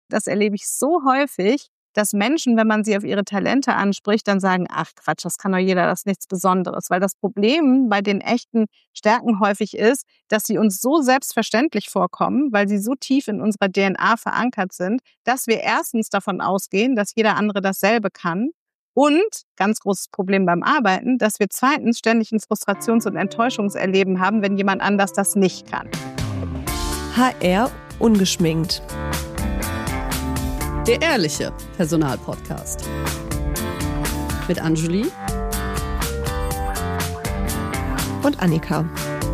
Das erlebe ich so häufig, dass Menschen, wenn man sie auf ihre Talente anspricht, dann sagen, ach Quatsch, das kann doch jeder, das ist nichts Besonderes. Weil das Problem bei den echten Stärken häufig ist, dass sie uns so selbstverständlich vorkommen, weil sie so tief in unserer DNA verankert sind, dass wir erstens davon ausgehen, dass jeder andere dasselbe kann. Und, ganz großes Problem beim Arbeiten, dass wir zweitens ständig ein Frustrations- und Enttäuschungserleben haben, wenn jemand anders das nicht kann. HR ungeschminkt. Der ehrliche Personalpodcast. Mit Anjuli und Annika.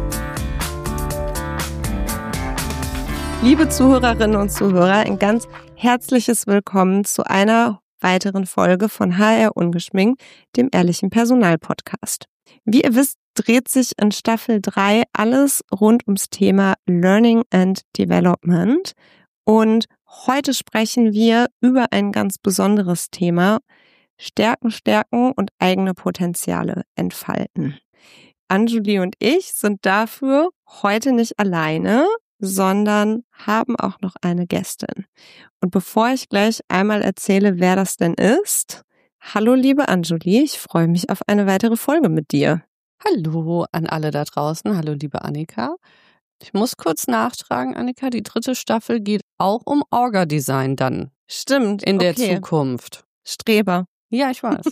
Liebe Zuhörerinnen und Zuhörer, ein ganz herzliches Willkommen zu einer weiteren Folge von HR ungeschminkt, dem ehrlichen Personalpodcast. Wie ihr wisst, dreht sich in Staffel 3 alles rund ums Thema Learning and Development. Und heute sprechen wir über ein ganz besonderes Thema: Stärken stärken und eigene Potenziale entfalten. Anjuli und ich sind dafür heute nicht alleine, sondern haben auch noch eine Gästin. Und bevor ich gleich einmal erzähle, wer das denn ist, hallo liebe Anjuli, ich freue mich auf eine weitere Folge mit dir. Hallo an alle da draußen, hallo liebe Annika. Ich muss kurz nachtragen, Annika, die 3. Staffel geht auch um Orga-Design dann. Stimmt, in der Zukunft. Streber. Ja, ich weiß.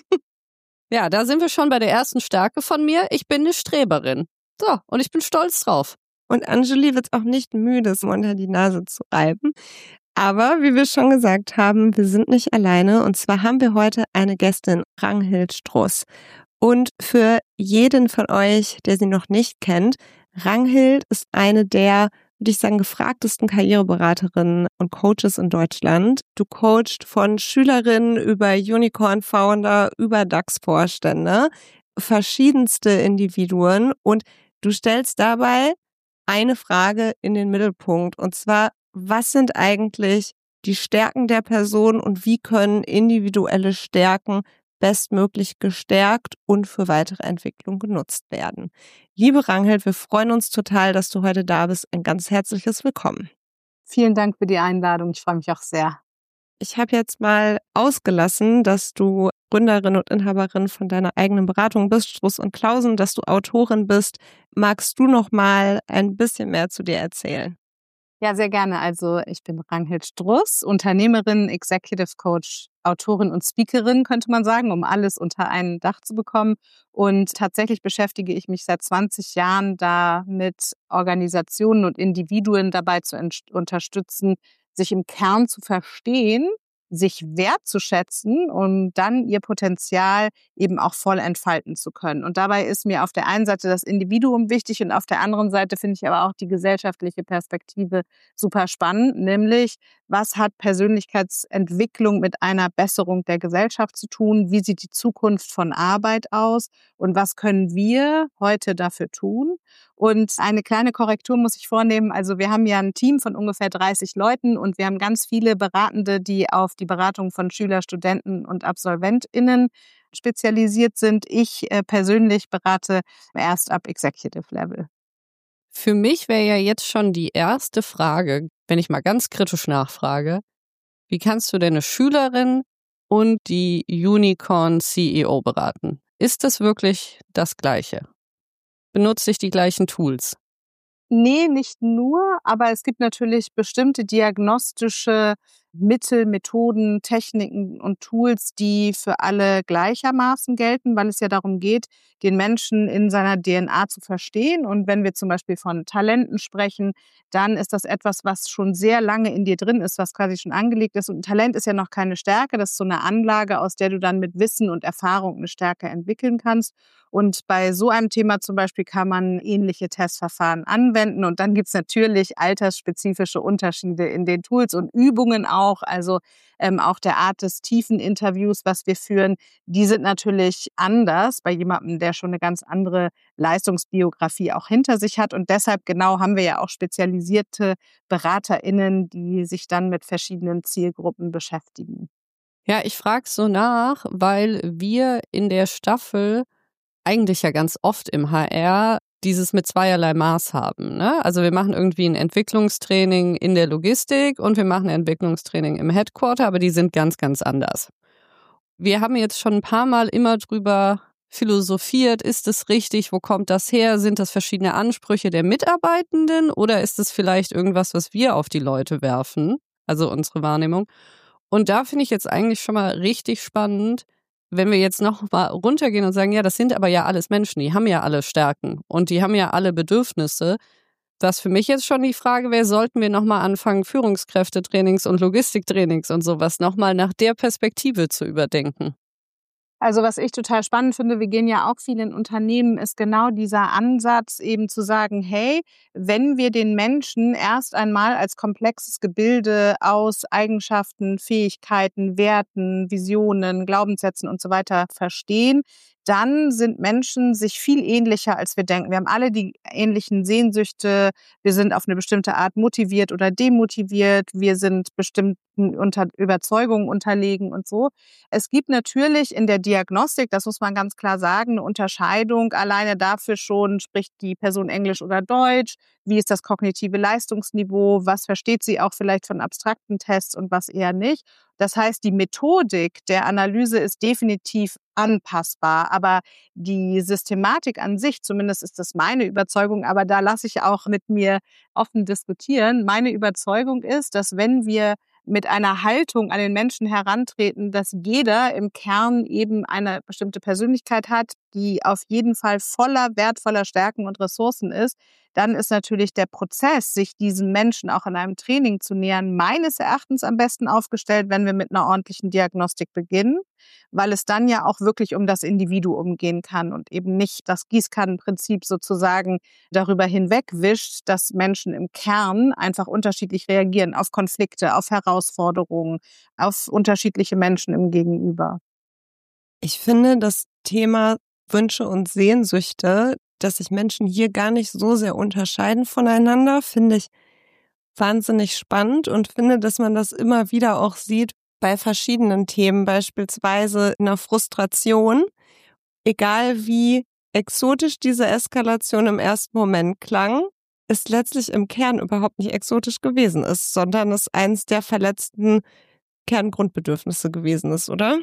Ja, da sind wir schon bei der ersten Stärke von mir. Ich bin eine Streberin. So, und ich bin stolz drauf. Und Anjuli wird auch nicht müde, es unter die Nase zu reiben. Aber wie wir schon gesagt haben, wir sind nicht alleine. Und zwar haben wir heute eine Gästin, Ranghild Struss. Und für jeden von euch, der sie noch nicht kennt, Ranghild ist eine der, würde ich sagen, gefragtesten Karriereberaterinnen und Coaches in Deutschland. Du coachst von Schülerinnen über Unicorn-Founder, über DAX-Vorstände, verschiedenste Individuen, und du stellst dabei eine Frage in den Mittelpunkt, und zwar: Was sind eigentlich die Stärken der Person und wie können individuelle Stärken bestmöglich gestärkt und für weitere Entwicklung genutzt werden? Liebe Ranghild, wir freuen uns total, dass du heute da bist. Ein ganz herzliches Willkommen. Vielen Dank für die Einladung. Ich freue mich auch sehr. Ich habe jetzt mal ausgelassen, dass du Gründerin und Inhaberin von deiner eigenen Beratung bist, Struss und Clausen, dass du Autorin bist. Magst du noch mal ein bisschen mehr zu dir erzählen? Ja, sehr gerne. Also ich bin Ranghild Struss, Unternehmerin, Executive Coach, Autorin und Speakerin, könnte man sagen, um alles unter ein Dach zu bekommen. Und tatsächlich beschäftige ich mich seit 20 Jahren damit, Organisationen und Individuen dabei zu unterstützen, sich im Kern zu verstehen, sich wertzuschätzen und dann ihr Potenzial eben auch voll entfalten zu können. Und dabei ist mir auf der einen Seite das Individuum wichtig und auf der anderen Seite finde ich aber auch die gesellschaftliche Perspektive super spannend, nämlich: Was hat Persönlichkeitsentwicklung mit einer Besserung der Gesellschaft zu tun? Wie sieht die Zukunft von Arbeit aus? Und was können wir heute dafür tun? Und eine kleine Korrektur muss ich vornehmen. Also wir haben ja ein Team von ungefähr 30 Leuten und wir haben ganz viele Beratende, die auf die Beratung von Schüler, Studenten und AbsolventInnen spezialisiert sind. Ich persönlich berate erst ab Executive Level. Für mich wäre ja jetzt schon die erste Frage, wenn ich mal ganz kritisch nachfrage: Wie kannst du deine Schülerin und die Unicorn-CEO beraten? Ist das wirklich das Gleiche? Benutze ich die gleichen Tools? Nee, nicht nur, aber es gibt natürlich bestimmte diagnostische Mittel, Methoden, Techniken und Tools, die für alle gleichermaßen gelten, weil es ja darum geht, den Menschen in seiner DNA zu verstehen. Und wenn wir zum Beispiel von Talenten sprechen, dann ist das etwas, was schon sehr lange in dir drin ist, was quasi schon angelegt ist. Und ein Talent ist ja noch keine Stärke, das ist so eine Anlage, aus der du dann mit Wissen und Erfahrung eine Stärke entwickeln kannst. Und bei so einem Thema zum Beispiel kann man ähnliche Testverfahren anwenden. Und dann gibt's natürlich altersspezifische Unterschiede in den Tools und Übungen auch. Also auch der Art des tiefen Interviews, was wir führen, die sind natürlich anders bei jemandem, der schon eine ganz andere Leistungsbiografie auch hinter sich hat. Und deshalb genau haben wir ja auch spezialisierte BeraterInnen, die sich dann mit verschiedenen Zielgruppen beschäftigen. Ja, ich frage so nach, weil wir in der Staffel eigentlich ja ganz oft im HR dieses mit zweierlei Maß haben, ne? Also wir machen irgendwie ein Entwicklungstraining in der Logistik und wir machen ein Entwicklungstraining im Headquarter, aber die sind ganz, ganz anders. Wir haben jetzt schon ein paar Mal immer drüber philosophiert, ist es richtig, wo kommt das her, sind das verschiedene Ansprüche der Mitarbeitenden oder ist es vielleicht irgendwas, was wir auf die Leute werfen, also unsere Wahrnehmung. Und da finde ich jetzt eigentlich schon mal richtig spannend, wenn wir jetzt noch mal runtergehen und sagen, ja, das sind aber ja alles Menschen, die haben ja alle Stärken und die haben ja alle Bedürfnisse. Das für mich jetzt schon die Frage wäre, sollten wir noch mal anfangen, Führungskräftetrainings und Logistiktrainings und sowas noch mal nach der Perspektive zu überdenken? Also was ich total spannend finde, wir gehen ja auch viel in Unternehmen, ist genau dieser Ansatz eben zu sagen, hey, wenn wir den Menschen erst einmal als komplexes Gebilde aus Eigenschaften, Fähigkeiten, Werten, Visionen, Glaubenssätzen und so weiter verstehen, dann sind Menschen sich viel ähnlicher, als wir denken. Wir haben alle die ähnlichen Sehnsüchte, wir sind auf eine bestimmte Art motiviert oder demotiviert, wir sind bestimmten Überzeugungen unterlegen und so. Es gibt natürlich in der Diagnostik, das muss man ganz klar sagen, eine Unterscheidung. Alleine dafür schon, spricht die Person Englisch oder Deutsch? Wie ist das kognitive Leistungsniveau? Was versteht sie auch vielleicht von abstrakten Tests und was eher nicht? Das heißt, die Methodik der Analyse ist definitiv anpassbar, aber die Systematik an sich, zumindest ist das meine Überzeugung, aber da lasse ich auch mit mir offen diskutieren. Meine Überzeugung ist, dass wenn wir mit einer Haltung an den Menschen herantreten, dass jeder im Kern eben eine bestimmte Persönlichkeit hat, die auf jeden Fall voller wertvoller Stärken und Ressourcen ist, dann ist natürlich der Prozess, sich diesen Menschen auch in einem Training zu nähern, meines Erachtens am besten aufgestellt, wenn wir mit einer ordentlichen Diagnostik beginnen, weil es dann ja auch wirklich um das Individuum gehen kann und eben nicht das Gießkannenprinzip sozusagen darüber hinwegwischt, dass Menschen im Kern einfach unterschiedlich reagieren auf Konflikte, auf Herausforderungen, auf unterschiedliche Menschen im Gegenüber. Ich finde das Thema Wünsche und Sehnsüchte, dass sich Menschen hier gar nicht so sehr unterscheiden voneinander, finde ich wahnsinnig spannend und finde, dass man das immer wieder auch sieht bei verschiedenen Themen, beispielsweise in der Frustration. Egal wie exotisch diese Eskalation im ersten Moment klang, es letztlich im Kern überhaupt nicht exotisch gewesen ist, sondern es eins der verletzten Kerngrundbedürfnisse gewesen ist, oder?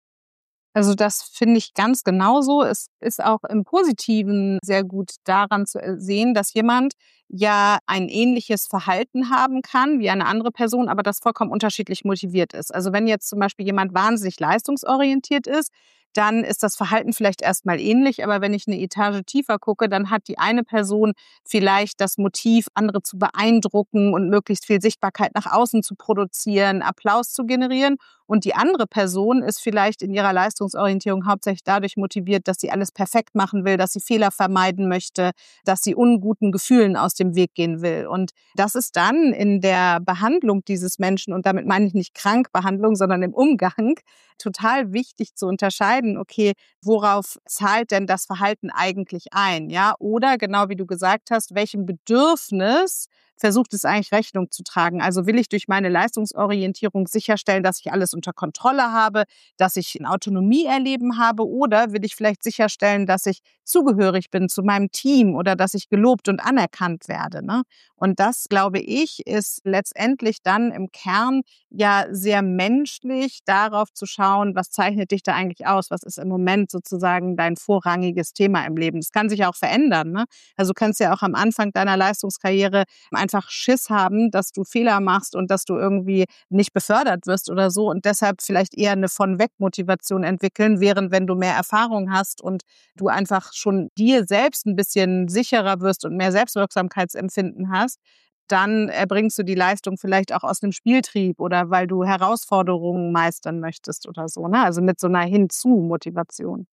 Also das finde ich ganz genauso. Es ist auch im Positiven sehr gut daran zu sehen, dass jemand ja ein ähnliches Verhalten haben kann wie eine andere Person, aber das vollkommen unterschiedlich motiviert ist. Also wenn jetzt zum Beispiel jemand wahnsinnig leistungsorientiert ist, dann ist das Verhalten vielleicht erstmal ähnlich, aber wenn ich eine Etage tiefer gucke, dann hat die eine Person vielleicht das Motiv, andere zu beeindrucken und möglichst viel Sichtbarkeit nach außen zu produzieren, Applaus zu generieren. Und die andere Person ist vielleicht in ihrer Leistungsorientierung hauptsächlich dadurch motiviert, dass sie alles perfekt machen will, dass sie Fehler vermeiden möchte, dass sie unguten Gefühlen aus dem Weg gehen will. Und das ist dann in der Behandlung dieses Menschen, und damit meine ich nicht Krankbehandlung, sondern im Umgang, total wichtig zu unterscheiden, okay, worauf zahlt denn das Verhalten eigentlich ein? Ja? Oder genau wie du gesagt hast, welchem Bedürfnis versucht es eigentlich Rechnung zu tragen. Also will ich durch meine Leistungsorientierung sicherstellen, dass ich alles unter Kontrolle habe, dass ich ein Autonomieerleben habe, oder will ich vielleicht sicherstellen, dass ich zugehörig bin zu meinem Team oder dass ich gelobt und anerkannt werde, ne? Und das, glaube ich, ist letztendlich dann im Kern ja sehr menschlich, darauf zu schauen, was zeichnet dich da eigentlich aus? Was ist im Moment sozusagen dein vorrangiges Thema im Leben? Das kann sich auch verändern, ne? Also du kannst ja auch am Anfang deiner Leistungskarriere einfach Schiss haben, dass du Fehler machst und dass du irgendwie nicht befördert wirst oder so und deshalb vielleicht eher eine Von-Weg-Motivation entwickeln, während wenn du mehr Erfahrung hast und du einfach schon dir selbst ein bisschen sicherer wirst und mehr Selbstwirksamkeitsempfinden hast, dann erbringst du die Leistung vielleicht auch aus einem Spieltrieb oder weil du Herausforderungen meistern möchtest oder so, ne? Also mit so einer Hinzu-Motivation.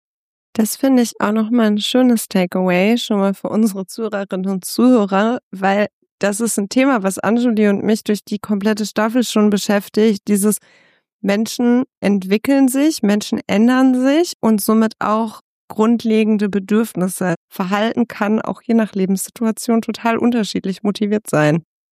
Das finde ich auch nochmal ein schönes Takeaway, schon mal für unsere Zuhörerinnen und Zuhörer, weil das ist ein Thema, was Anjuli und mich durch die komplette Staffel schon beschäftigt. Dieses Menschen entwickeln sich, Menschen ändern sich und somit auch grundlegende Bedürfnisse. Verhalten kann auch je nach Lebenssituation total unterschiedlich motiviert sein.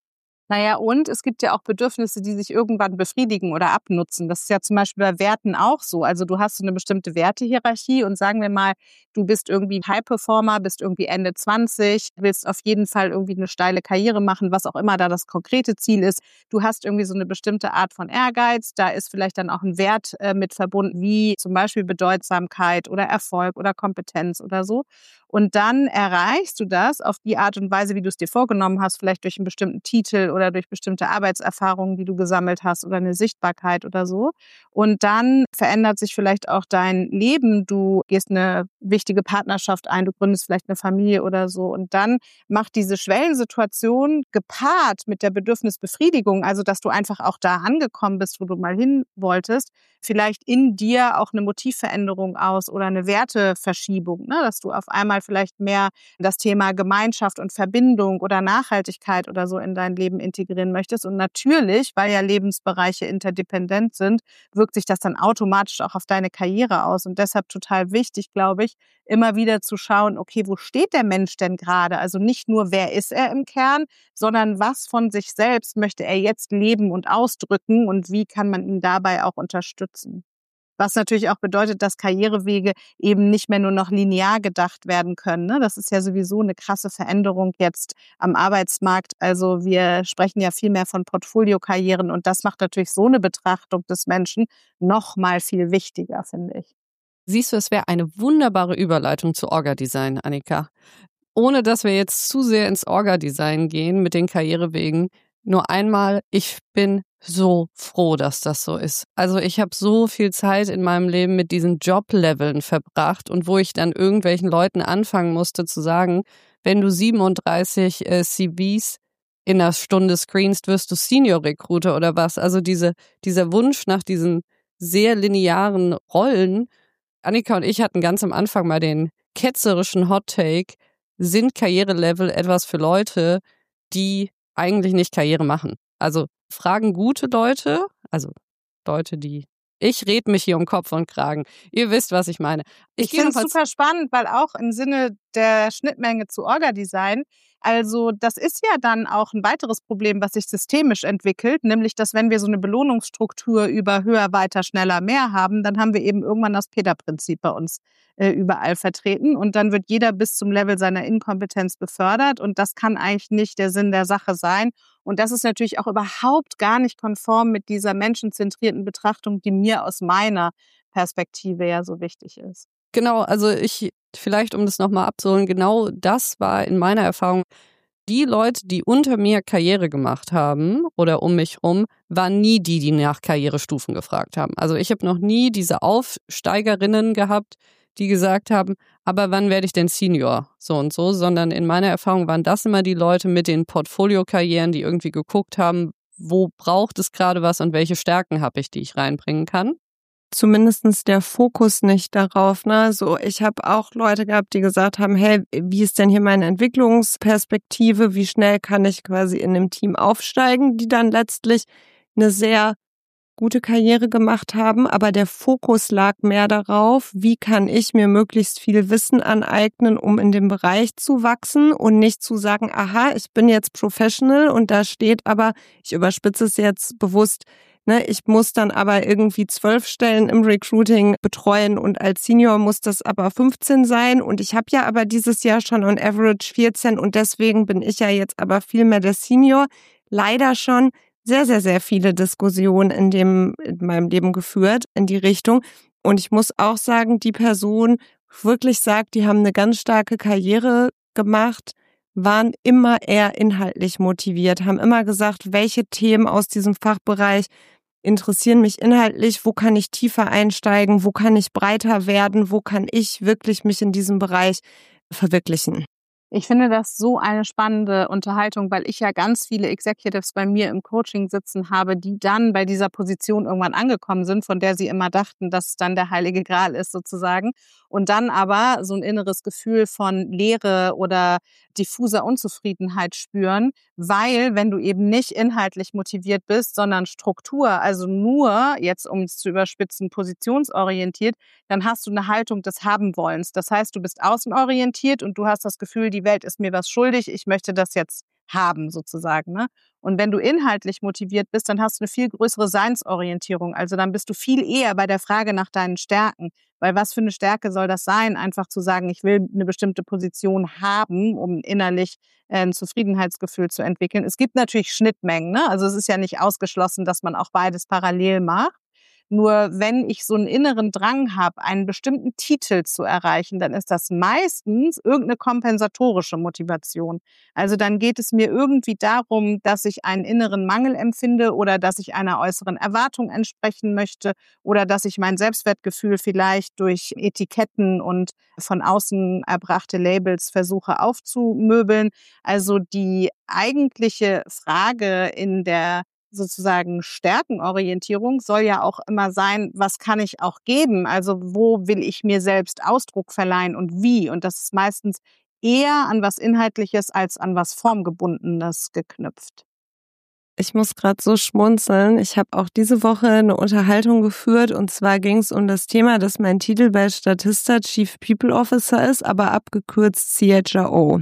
Naja, und es gibt ja auch Bedürfnisse, die sich irgendwann befriedigen oder abnutzen. Das ist ja zum Beispiel bei Werten auch so. Also du hast so eine bestimmte Wertehierarchie und sagen wir mal, du bist irgendwie High-Performer, bist irgendwie Ende 20, willst auf jeden Fall irgendwie eine steile Karriere machen, was auch immer da das konkrete Ziel ist. Du hast irgendwie so eine bestimmte Art von Ehrgeiz. Da ist vielleicht dann auch ein Wert mit verbunden, wie zum Beispiel Bedeutsamkeit oder Erfolg oder Kompetenz oder so. Und dann erreichst du das auf die Art und Weise, wie du es dir vorgenommen hast, vielleicht durch einen bestimmten Titel oder durch bestimmte Arbeitserfahrungen, die du gesammelt hast oder eine Sichtbarkeit oder so. Und dann verändert sich vielleicht auch dein Leben. Du gehst eine wichtige Partnerschaft ein, du gründest vielleicht eine Familie oder so. Und dann macht diese Schwellensituation gepaart mit der Bedürfnisbefriedigung, also dass du einfach auch da angekommen bist, wo du mal hin wolltest, vielleicht in dir auch eine Motivveränderung aus oder eine Werteverschiebung, ne? Dass du auf einmal vielleicht mehr das Thema Gemeinschaft und Verbindung oder Nachhaltigkeit oder so in dein Leben integrieren möchtest. Und natürlich, weil ja Lebensbereiche interdependent sind, wirkt sich das dann automatisch auch auf deine Karriere aus. Und deshalb total wichtig, glaube ich, immer wieder zu schauen, okay, wo steht der Mensch denn gerade? Also nicht nur, wer ist er im Kern, sondern was von sich selbst möchte er jetzt leben und ausdrücken und wie kann man ihn dabei auch unterstützen? Was natürlich auch bedeutet, dass Karrierewege eben nicht mehr nur noch linear gedacht werden können, ne? Das ist ja sowieso eine krasse Veränderung jetzt am Arbeitsmarkt. Also wir sprechen ja viel mehr von Portfoliokarrieren und das macht natürlich so eine Betrachtung des Menschen noch mal viel wichtiger, finde ich. Siehst du, es wäre eine wunderbare Überleitung zu Orga-Design, Annika. Ohne dass wir jetzt zu sehr ins Orga-Design gehen mit den Karrierewegen, nur einmal, ich bin so froh, dass das so ist. Also ich habe so viel Zeit in meinem Leben mit diesen Jobleveln verbracht und wo ich dann irgendwelchen Leuten anfangen musste zu sagen, wenn du 37 CVs in einer Stunde screenst, wirst du Senior Recruiter oder was. Also dieser Wunsch nach diesen sehr linearen Rollen. Annika und ich hatten ganz am Anfang mal den ketzerischen Hot Take, sind Karrierelevel etwas für Leute, die eigentlich nicht Karriere machen. Also fragen gute Leute, also Leute, die ich red mich hier um Kopf und Kragen. Ihr wisst, was ich meine. Ich finde es super spannend, weil auch im Sinne der Schnittmenge zu Orga-Design, also das ist ja dann auch ein weiteres Problem, was sich systemisch entwickelt, nämlich dass wenn wir so eine Belohnungsstruktur über höher, weiter, schneller, mehr haben, dann haben wir eben irgendwann das Peter-Prinzip bei uns überall vertreten und dann wird jeder bis zum Level seiner Inkompetenz befördert und das kann eigentlich nicht der Sinn der Sache sein. Und das ist natürlich auch überhaupt gar nicht konform mit dieser menschenzentrierten Betrachtung, die mir aus meiner Perspektive ja so wichtig ist. Genau, also vielleicht um das nochmal abzuholen, genau das war in meiner Erfahrung, die Leute, die unter mir Karriere gemacht haben oder um mich rum, waren nie die nach Karrierestufen gefragt haben. Also ich habe noch nie diese Aufsteigerinnen gehabt, die gesagt haben, aber wann werde ich denn Senior? So und so, sondern in meiner Erfahrung waren das immer die Leute mit den Portfoliokarrieren, die irgendwie geguckt haben, wo braucht es gerade was und welche Stärken habe ich, die ich reinbringen kann. Zumindest der Fokus nicht darauf, ne? So, ich habe auch Leute gehabt, die gesagt haben, hey, wie ist denn hier meine Entwicklungsperspektive? Wie schnell kann ich quasi in dem Team aufsteigen, die dann letztlich eine sehr gute Karriere gemacht haben, aber der Fokus lag mehr darauf, wie kann ich mir möglichst viel Wissen aneignen, um in dem Bereich zu wachsen und nicht zu sagen, aha, ich bin jetzt Professional und da steht aber, ich überspitze es jetzt bewusst, ne, ich muss dann aber irgendwie 12 Stellen im Recruiting betreuen und als Senior muss das aber 15 sein und ich habe ja aber dieses Jahr schon on average 14 und deswegen bin ich ja jetzt aber viel mehr der Senior. Leider schon sehr, sehr, sehr viele Diskussionen in meinem Leben geführt in die Richtung. Und ich muss auch sagen, die Person wirklich sagt, die haben eine ganz starke Karriere gemacht, waren immer eher inhaltlich motiviert, haben immer gesagt, welche Themen aus diesem Fachbereich interessieren mich inhaltlich, wo kann ich tiefer einsteigen, wo kann ich breiter werden, wo kann ich wirklich mich in diesem Bereich verwirklichen. Ich finde das so eine spannende Unterhaltung, weil ich ja ganz viele Executives bei mir im Coaching sitzen habe, die dann bei dieser Position irgendwann angekommen sind, von der sie immer dachten, dass es dann der heilige Gral ist sozusagen. Und dann aber so ein inneres Gefühl von Leere oder diffuser Unzufriedenheit spüren, weil wenn du eben nicht inhaltlich motiviert bist, sondern Struktur, also nur, jetzt um es zu überspitzen, positionsorientiert, dann hast du eine Haltung des Haben-Wollens. Das heißt, du bist außenorientiert und du hast das Gefühl, die Welt ist mir was schuldig, ich möchte das jetzt haben sozusagen, ne? Und wenn du inhaltlich motiviert bist, dann hast du eine viel größere Seinsorientierung. Also dann bist du viel eher bei der Frage nach deinen Stärken. Weil was für eine Stärke soll das sein, einfach zu sagen, ich will eine bestimmte Position haben, um innerlich ein Zufriedenheitsgefühl zu entwickeln. Es gibt natürlich Schnittmengen, ne? Also es ist ja nicht ausgeschlossen, dass man auch beides parallel macht. Nur wenn ich so einen inneren Drang habe, einen bestimmten Titel zu erreichen, dann ist das meistens irgendeine kompensatorische Motivation. Also dann geht es mir irgendwie darum, dass ich einen inneren Mangel empfinde oder dass ich einer äußeren Erwartung entsprechen möchte oder dass ich mein Selbstwertgefühl vielleicht durch Etiketten und von außen erbrachte Labels versuche aufzumöbeln. Also die eigentliche Frage in der sozusagen Stärkenorientierung soll ja auch immer sein, was kann ich auch geben? Also wo will ich mir selbst Ausdruck verleihen und wie? Und das ist meistens eher an was Inhaltliches als an was Formgebundenes geknüpft. Ich muss gerade so schmunzeln. Ich habe auch diese Woche eine Unterhaltung geführt und zwar ging es um das Thema, dass mein Titel bei Statista Chief People Officer ist, aber abgekürzt CHRO.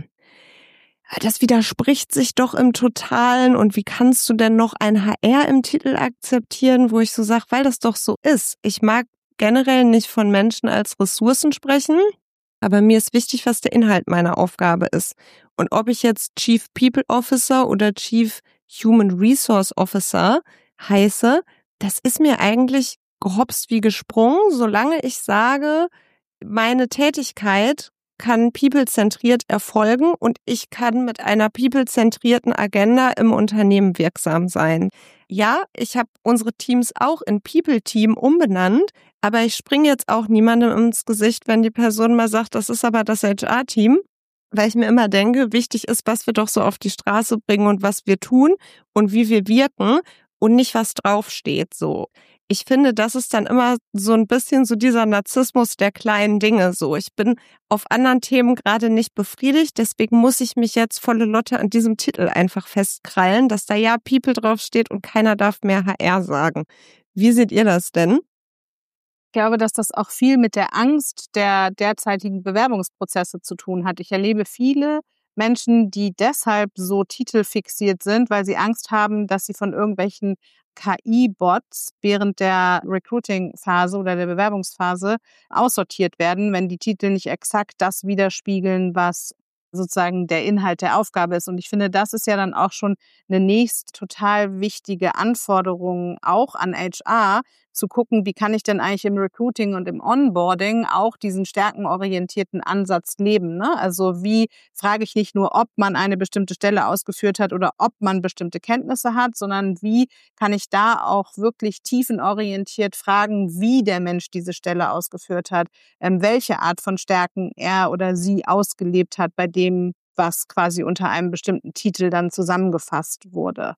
Das widerspricht sich doch im Totalen und wie kannst du denn noch ein HR im Titel akzeptieren, wo ich so sage, weil das doch so ist. Ich mag generell nicht von Menschen als Ressourcen sprechen, aber mir ist wichtig, was der Inhalt meiner Aufgabe ist. Und ob ich jetzt Chief People Officer oder Chief Human Resource Officer heiße, das ist mir eigentlich gehopst wie gesprungen, solange ich sage, meine Tätigkeit kann people-zentriert erfolgen und ich kann mit einer people-zentrierten Agenda im Unternehmen wirksam sein. Ja, ich habe unsere Teams auch in People-Team umbenannt, aber ich springe jetzt auch niemandem ins Gesicht, wenn die Person mal sagt, das ist aber das HR-Team, weil ich mir immer denke, wichtig ist, was wir doch so auf die Straße bringen und was wir tun und wie wir wirken und nicht, was draufsteht, so. Ich finde, das ist dann immer so ein bisschen so dieser Narzissmus der kleinen Dinge so. Ich bin auf anderen Themen gerade nicht befriedigt, deswegen muss ich mich jetzt volle Lotte an diesem Titel einfach festkrallen, dass da ja People draufsteht und keiner darf mehr HR sagen. Wie seht ihr das denn? Ich glaube, dass das auch viel mit der Angst der derzeitigen Bewerbungsprozesse zu tun hat. Ich erlebe viele Menschen, die deshalb so titelfixiert sind, weil sie Angst haben, dass sie von irgendwelchen KI-Bots während der Recruiting-Phase oder der Bewerbungsphase aussortiert werden, wenn die Titel nicht exakt das widerspiegeln, was sozusagen der Inhalt der Aufgabe ist. Und ich finde, das ist ja dann auch schon eine nächst total wichtige Anforderung auch an HR, zu gucken, wie kann ich denn eigentlich im Recruiting und im Onboarding auch diesen stärkenorientierten Ansatz leben, ne? Also wie frage ich nicht nur, ob man eine bestimmte Stelle ausgeführt hat oder ob man bestimmte Kenntnisse hat, sondern wie kann ich da auch wirklich tiefenorientiert fragen, wie der Mensch diese Stelle ausgeführt hat, welche Art von Stärken er oder sie ausgelebt hat bei dem, was quasi unter einem bestimmten Titel dann zusammengefasst wurde.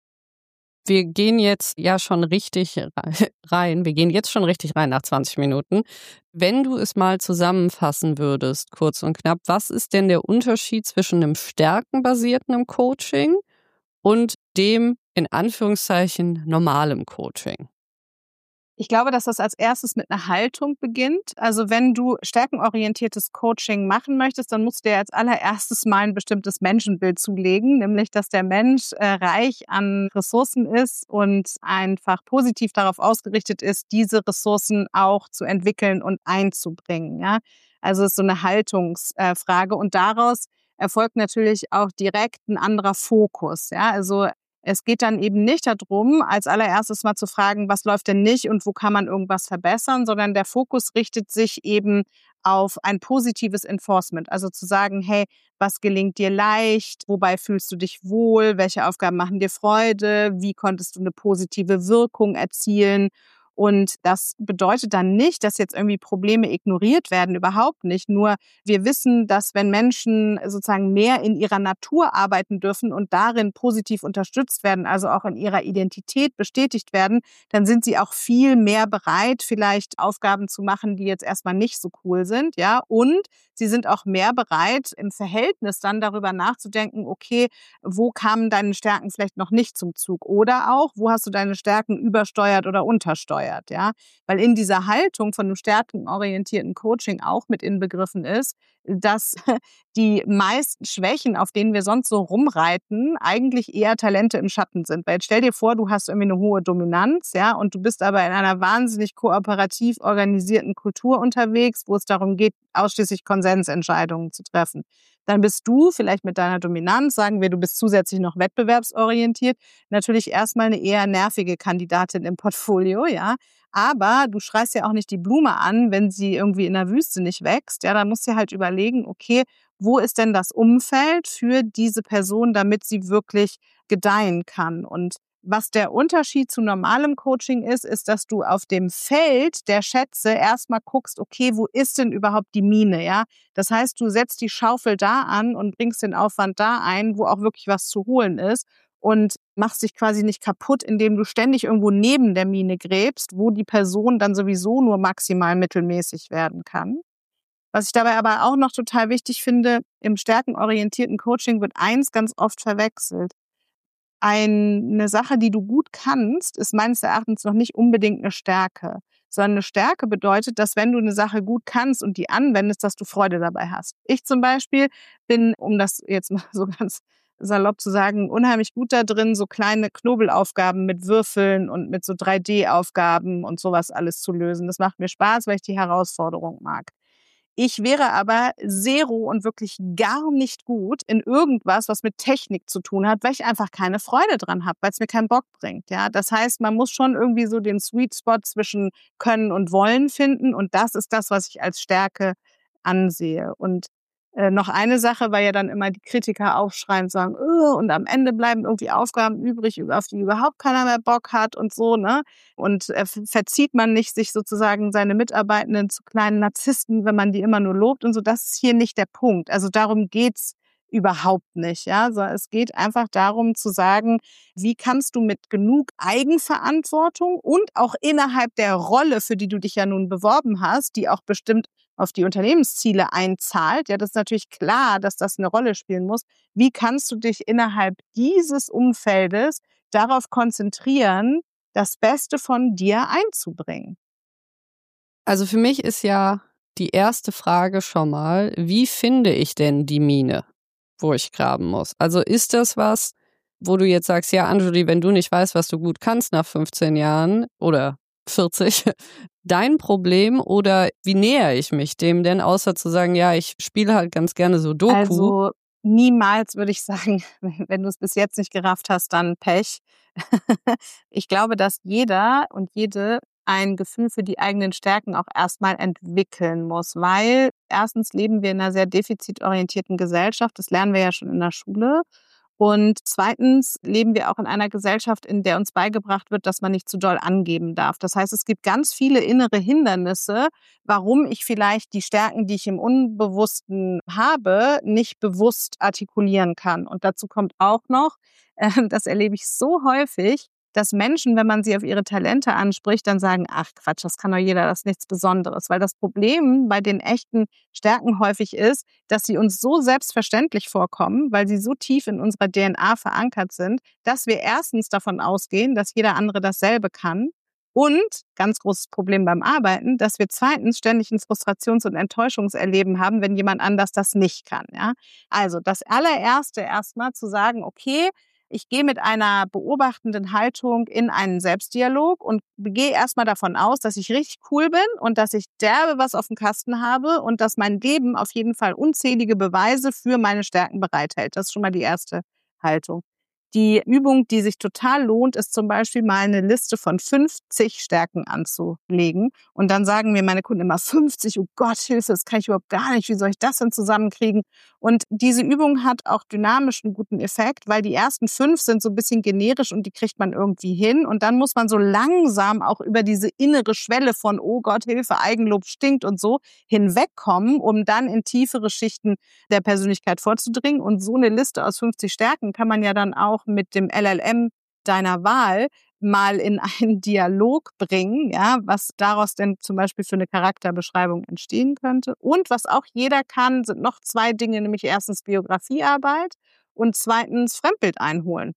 Wir gehen jetzt ja schon richtig rein. Wir gehen jetzt schon richtig rein nach 20 Minuten. Wenn du es mal zusammenfassen würdest, kurz und knapp, was ist denn der Unterschied zwischen einem stärkenbasierten Coaching und dem, in Anführungszeichen, normalem Coaching? Ich glaube, dass das als erstes mit einer Haltung beginnt. Also wenn du stärkenorientiertes Coaching machen möchtest, dann musst du dir als allererstes mal ein bestimmtes Menschenbild zulegen, nämlich dass der Mensch reich an Ressourcen ist und einfach positiv darauf ausgerichtet ist, diese Ressourcen auch zu entwickeln und einzubringen. Ja? Also es ist so eine Haltungsfrage und daraus erfolgt natürlich auch direkt ein anderer Fokus. Ja? Also es geht dann eben nicht darum, als allererstes mal zu fragen, was läuft denn nicht und wo kann man irgendwas verbessern, sondern der Fokus richtet sich eben auf ein positives Enforcement. Also zu sagen, hey, was gelingt dir leicht? Wobei fühlst du dich wohl? Welche Aufgaben machen dir Freude? Wie konntest du eine positive Wirkung erzielen? Und das bedeutet dann nicht, dass jetzt irgendwie Probleme ignoriert werden, überhaupt nicht. Nur wir wissen, dass wenn Menschen sozusagen mehr in ihrer Natur arbeiten dürfen und darin positiv unterstützt werden, also auch in ihrer Identität bestätigt werden, dann sind sie auch viel mehr bereit, vielleicht Aufgaben zu machen, die jetzt erstmal nicht so cool sind, ja. Und sie sind auch mehr bereit, im Verhältnis dann darüber nachzudenken, okay, wo kamen deine Stärken vielleicht noch nicht zum Zug? Oder auch, wo hast du deine Stärken übersteuert oder untersteuert? Ja, weil in dieser Haltung von einem stärkenorientierten Coaching auch mit inbegriffen ist, dass die meisten Schwächen, auf denen wir sonst so rumreiten, eigentlich eher Talente im Schatten sind. Weil jetzt stell dir vor, du hast irgendwie eine hohe Dominanz, ja, und du bist aber in einer wahnsinnig kooperativ organisierten Kultur unterwegs, wo es darum geht, ausschließlich Konsensentscheidungen zu treffen. Dann bist du vielleicht mit deiner Dominanz, sagen wir, du bist zusätzlich noch wettbewerbsorientiert, natürlich erstmal eine eher nervige Kandidatin im Portfolio, ja. Aber du schreist ja auch nicht die Blume an, wenn sie irgendwie in der Wüste nicht wächst. Ja, da musst du halt überlegen, okay, wo ist denn das Umfeld für diese Person, damit sie wirklich gedeihen kann? Und was der Unterschied zu normalem Coaching ist, dass du auf dem Feld der Schätze erstmal guckst, okay, wo ist denn überhaupt die Mine, ja? Das heißt, du setzt die Schaufel da an und bringst den Aufwand da ein, wo auch wirklich was zu holen ist und machst dich quasi nicht kaputt, indem du ständig irgendwo neben der Mine gräbst, wo die Person dann sowieso nur maximal mittelmäßig werden kann. Was ich dabei aber auch noch total wichtig finde, im stärkenorientierten Coaching wird eins ganz oft verwechselt. Eine Sache, die du gut kannst, ist meines Erachtens noch nicht unbedingt eine Stärke, sondern eine Stärke bedeutet, dass wenn du eine Sache gut kannst und die anwendest, dass du Freude dabei hast. Ich zum Beispiel bin, um das jetzt mal so ganz salopp zu sagen, unheimlich gut da drin, so kleine Knobelaufgaben mit Würfeln und mit so 3D-Aufgaben und sowas alles zu lösen. Das macht mir Spaß, weil ich die Herausforderung mag. Ich wäre aber zero und wirklich gar nicht gut in irgendwas, was mit Technik zu tun hat, weil ich einfach keine Freude dran habe, weil es mir keinen Bock bringt. Ja, das heißt, man muss schon irgendwie so den Sweet Spot zwischen Können und Wollen finden und das ist das, was ich als Stärke ansehe. Und noch eine Sache, weil ja dann immer die Kritiker aufschreien und sagen, und am Ende bleiben irgendwie Aufgaben übrig, auf die überhaupt keiner mehr Bock hat und so, ne? Und verzieht man nicht sich sozusagen seine Mitarbeitenden zu kleinen Narzissten, wenn man die immer nur lobt und so, das ist hier nicht der Punkt. Also darum geht's überhaupt nicht, ja, sondern es geht einfach darum zu sagen, wie kannst du mit genug Eigenverantwortung und auch innerhalb der Rolle, für die du dich ja nun beworben hast, die auch bestimmt auf die Unternehmensziele einzahlt, ja, das ist natürlich klar, dass das eine Rolle spielen muss. Wie kannst du dich innerhalb dieses Umfeldes darauf konzentrieren, das Beste von dir einzubringen? Also für mich ist ja die erste Frage schon mal, wie finde ich denn die Mine, wo ich graben muss? Also ist das was, wo du jetzt sagst, ja, Anjuli, wenn du nicht weißt, was du gut kannst nach 15 Jahren oder 40, dein Problem, oder wie nähere ich mich dem denn, außer zu sagen, ja, ich spiele halt ganz gerne Sudoku? Also niemals würde ich sagen, wenn du es bis jetzt nicht gerafft hast, dann Pech. Ich glaube, dass jeder und jede ein Gefühl für die eigenen Stärken auch erstmal entwickeln muss, weil erstens leben wir in einer sehr defizitorientierten Gesellschaft, das lernen wir ja schon in der Schule. Und zweitens leben wir auch in einer Gesellschaft, in der uns beigebracht wird, dass man nicht zu doll angeben darf. Das heißt, es gibt ganz viele innere Hindernisse, warum ich vielleicht die Stärken, die ich im Unbewussten habe, nicht bewusst artikulieren kann. Und dazu kommt auch noch, das erlebe ich so häufig, dass Menschen, wenn man sie auf ihre Talente anspricht, dann sagen, ach Quatsch, das kann doch jeder, das ist nichts Besonderes. Weil das Problem bei den echten Stärken häufig ist, dass sie uns so selbstverständlich vorkommen, weil sie so tief in unserer DNA verankert sind, dass wir erstens davon ausgehen, dass jeder andere dasselbe kann. Und, ganz großes Problem beim Arbeiten, dass wir zweitens ständig ein Frustrations- und Enttäuschungserleben haben, wenn jemand anders das nicht kann. Ja? Also das allererste erstmal zu sagen, okay, ich gehe mit einer beobachtenden Haltung in einen Selbstdialog und gehe erstmal davon aus, dass ich richtig cool bin und dass ich derbe was auf dem Kasten habe und dass mein Leben auf jeden Fall unzählige Beweise für meine Stärken bereithält. Das ist schon mal die erste Haltung. Die Übung, die sich total lohnt, ist zum Beispiel mal eine Liste von 50 Stärken anzulegen. Und dann sagen mir meine Kunden immer 50, oh Gott, Hilfe, das kann ich überhaupt gar nicht. Wie soll ich das denn zusammenkriegen? Und diese Übung hat auch dynamisch einen guten Effekt, weil die ersten 5 sind so ein bisschen generisch und die kriegt man irgendwie hin. Und dann muss man so langsam auch über diese innere Schwelle von, oh Gott, Hilfe, Eigenlob stinkt und so hinwegkommen, um dann in tiefere Schichten der Persönlichkeit vorzudringen. Und so eine Liste aus 50 Stärken kann man ja dann auch mit dem LLM deiner Wahl mal in einen Dialog bringen, ja, was daraus denn zum Beispiel für eine Charakterbeschreibung entstehen könnte. Und was auch jeder kann, sind noch 2 Dinge, nämlich erstens Biografiearbeit und zweitens Fremdbild einholen.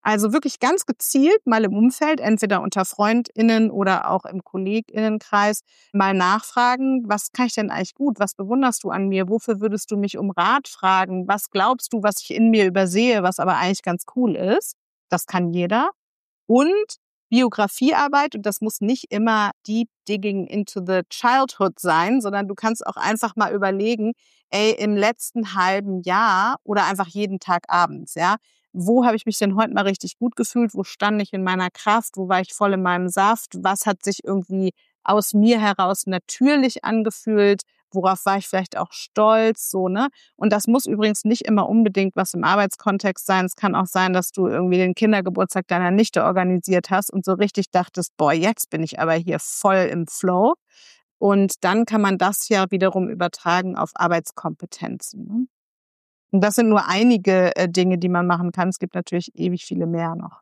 Also wirklich ganz gezielt mal im Umfeld, entweder unter FreundInnen oder auch im KollegInnenkreis, mal nachfragen, was kann ich denn eigentlich gut? Was bewunderst du an mir? Wofür würdest du mich um Rat fragen? Was glaubst du, was ich in mir übersehe, was aber eigentlich ganz cool ist? Das kann jeder. Und Biografiearbeit, und das muss nicht immer deep digging into the childhood sein, sondern du kannst auch einfach mal überlegen, im letzten halben Jahr oder einfach jeden Tag abends, ja, wo habe ich mich denn heute mal richtig gut gefühlt? Wo stand ich in meiner Kraft? Wo war ich voll in meinem Saft? Was hat sich irgendwie aus mir heraus natürlich angefühlt? Worauf war ich vielleicht auch stolz? So, ne? Und das muss übrigens nicht immer unbedingt was im Arbeitskontext sein. Es kann auch sein, dass du irgendwie den Kindergeburtstag deiner Nichte organisiert hast und so richtig dachtest, boah, jetzt bin ich aber hier voll im Flow. Und dann kann man das ja wiederum übertragen auf Arbeitskompetenzen, ne? Und das sind nur einige Dinge, die man machen kann. Es gibt natürlich ewig viele mehr noch.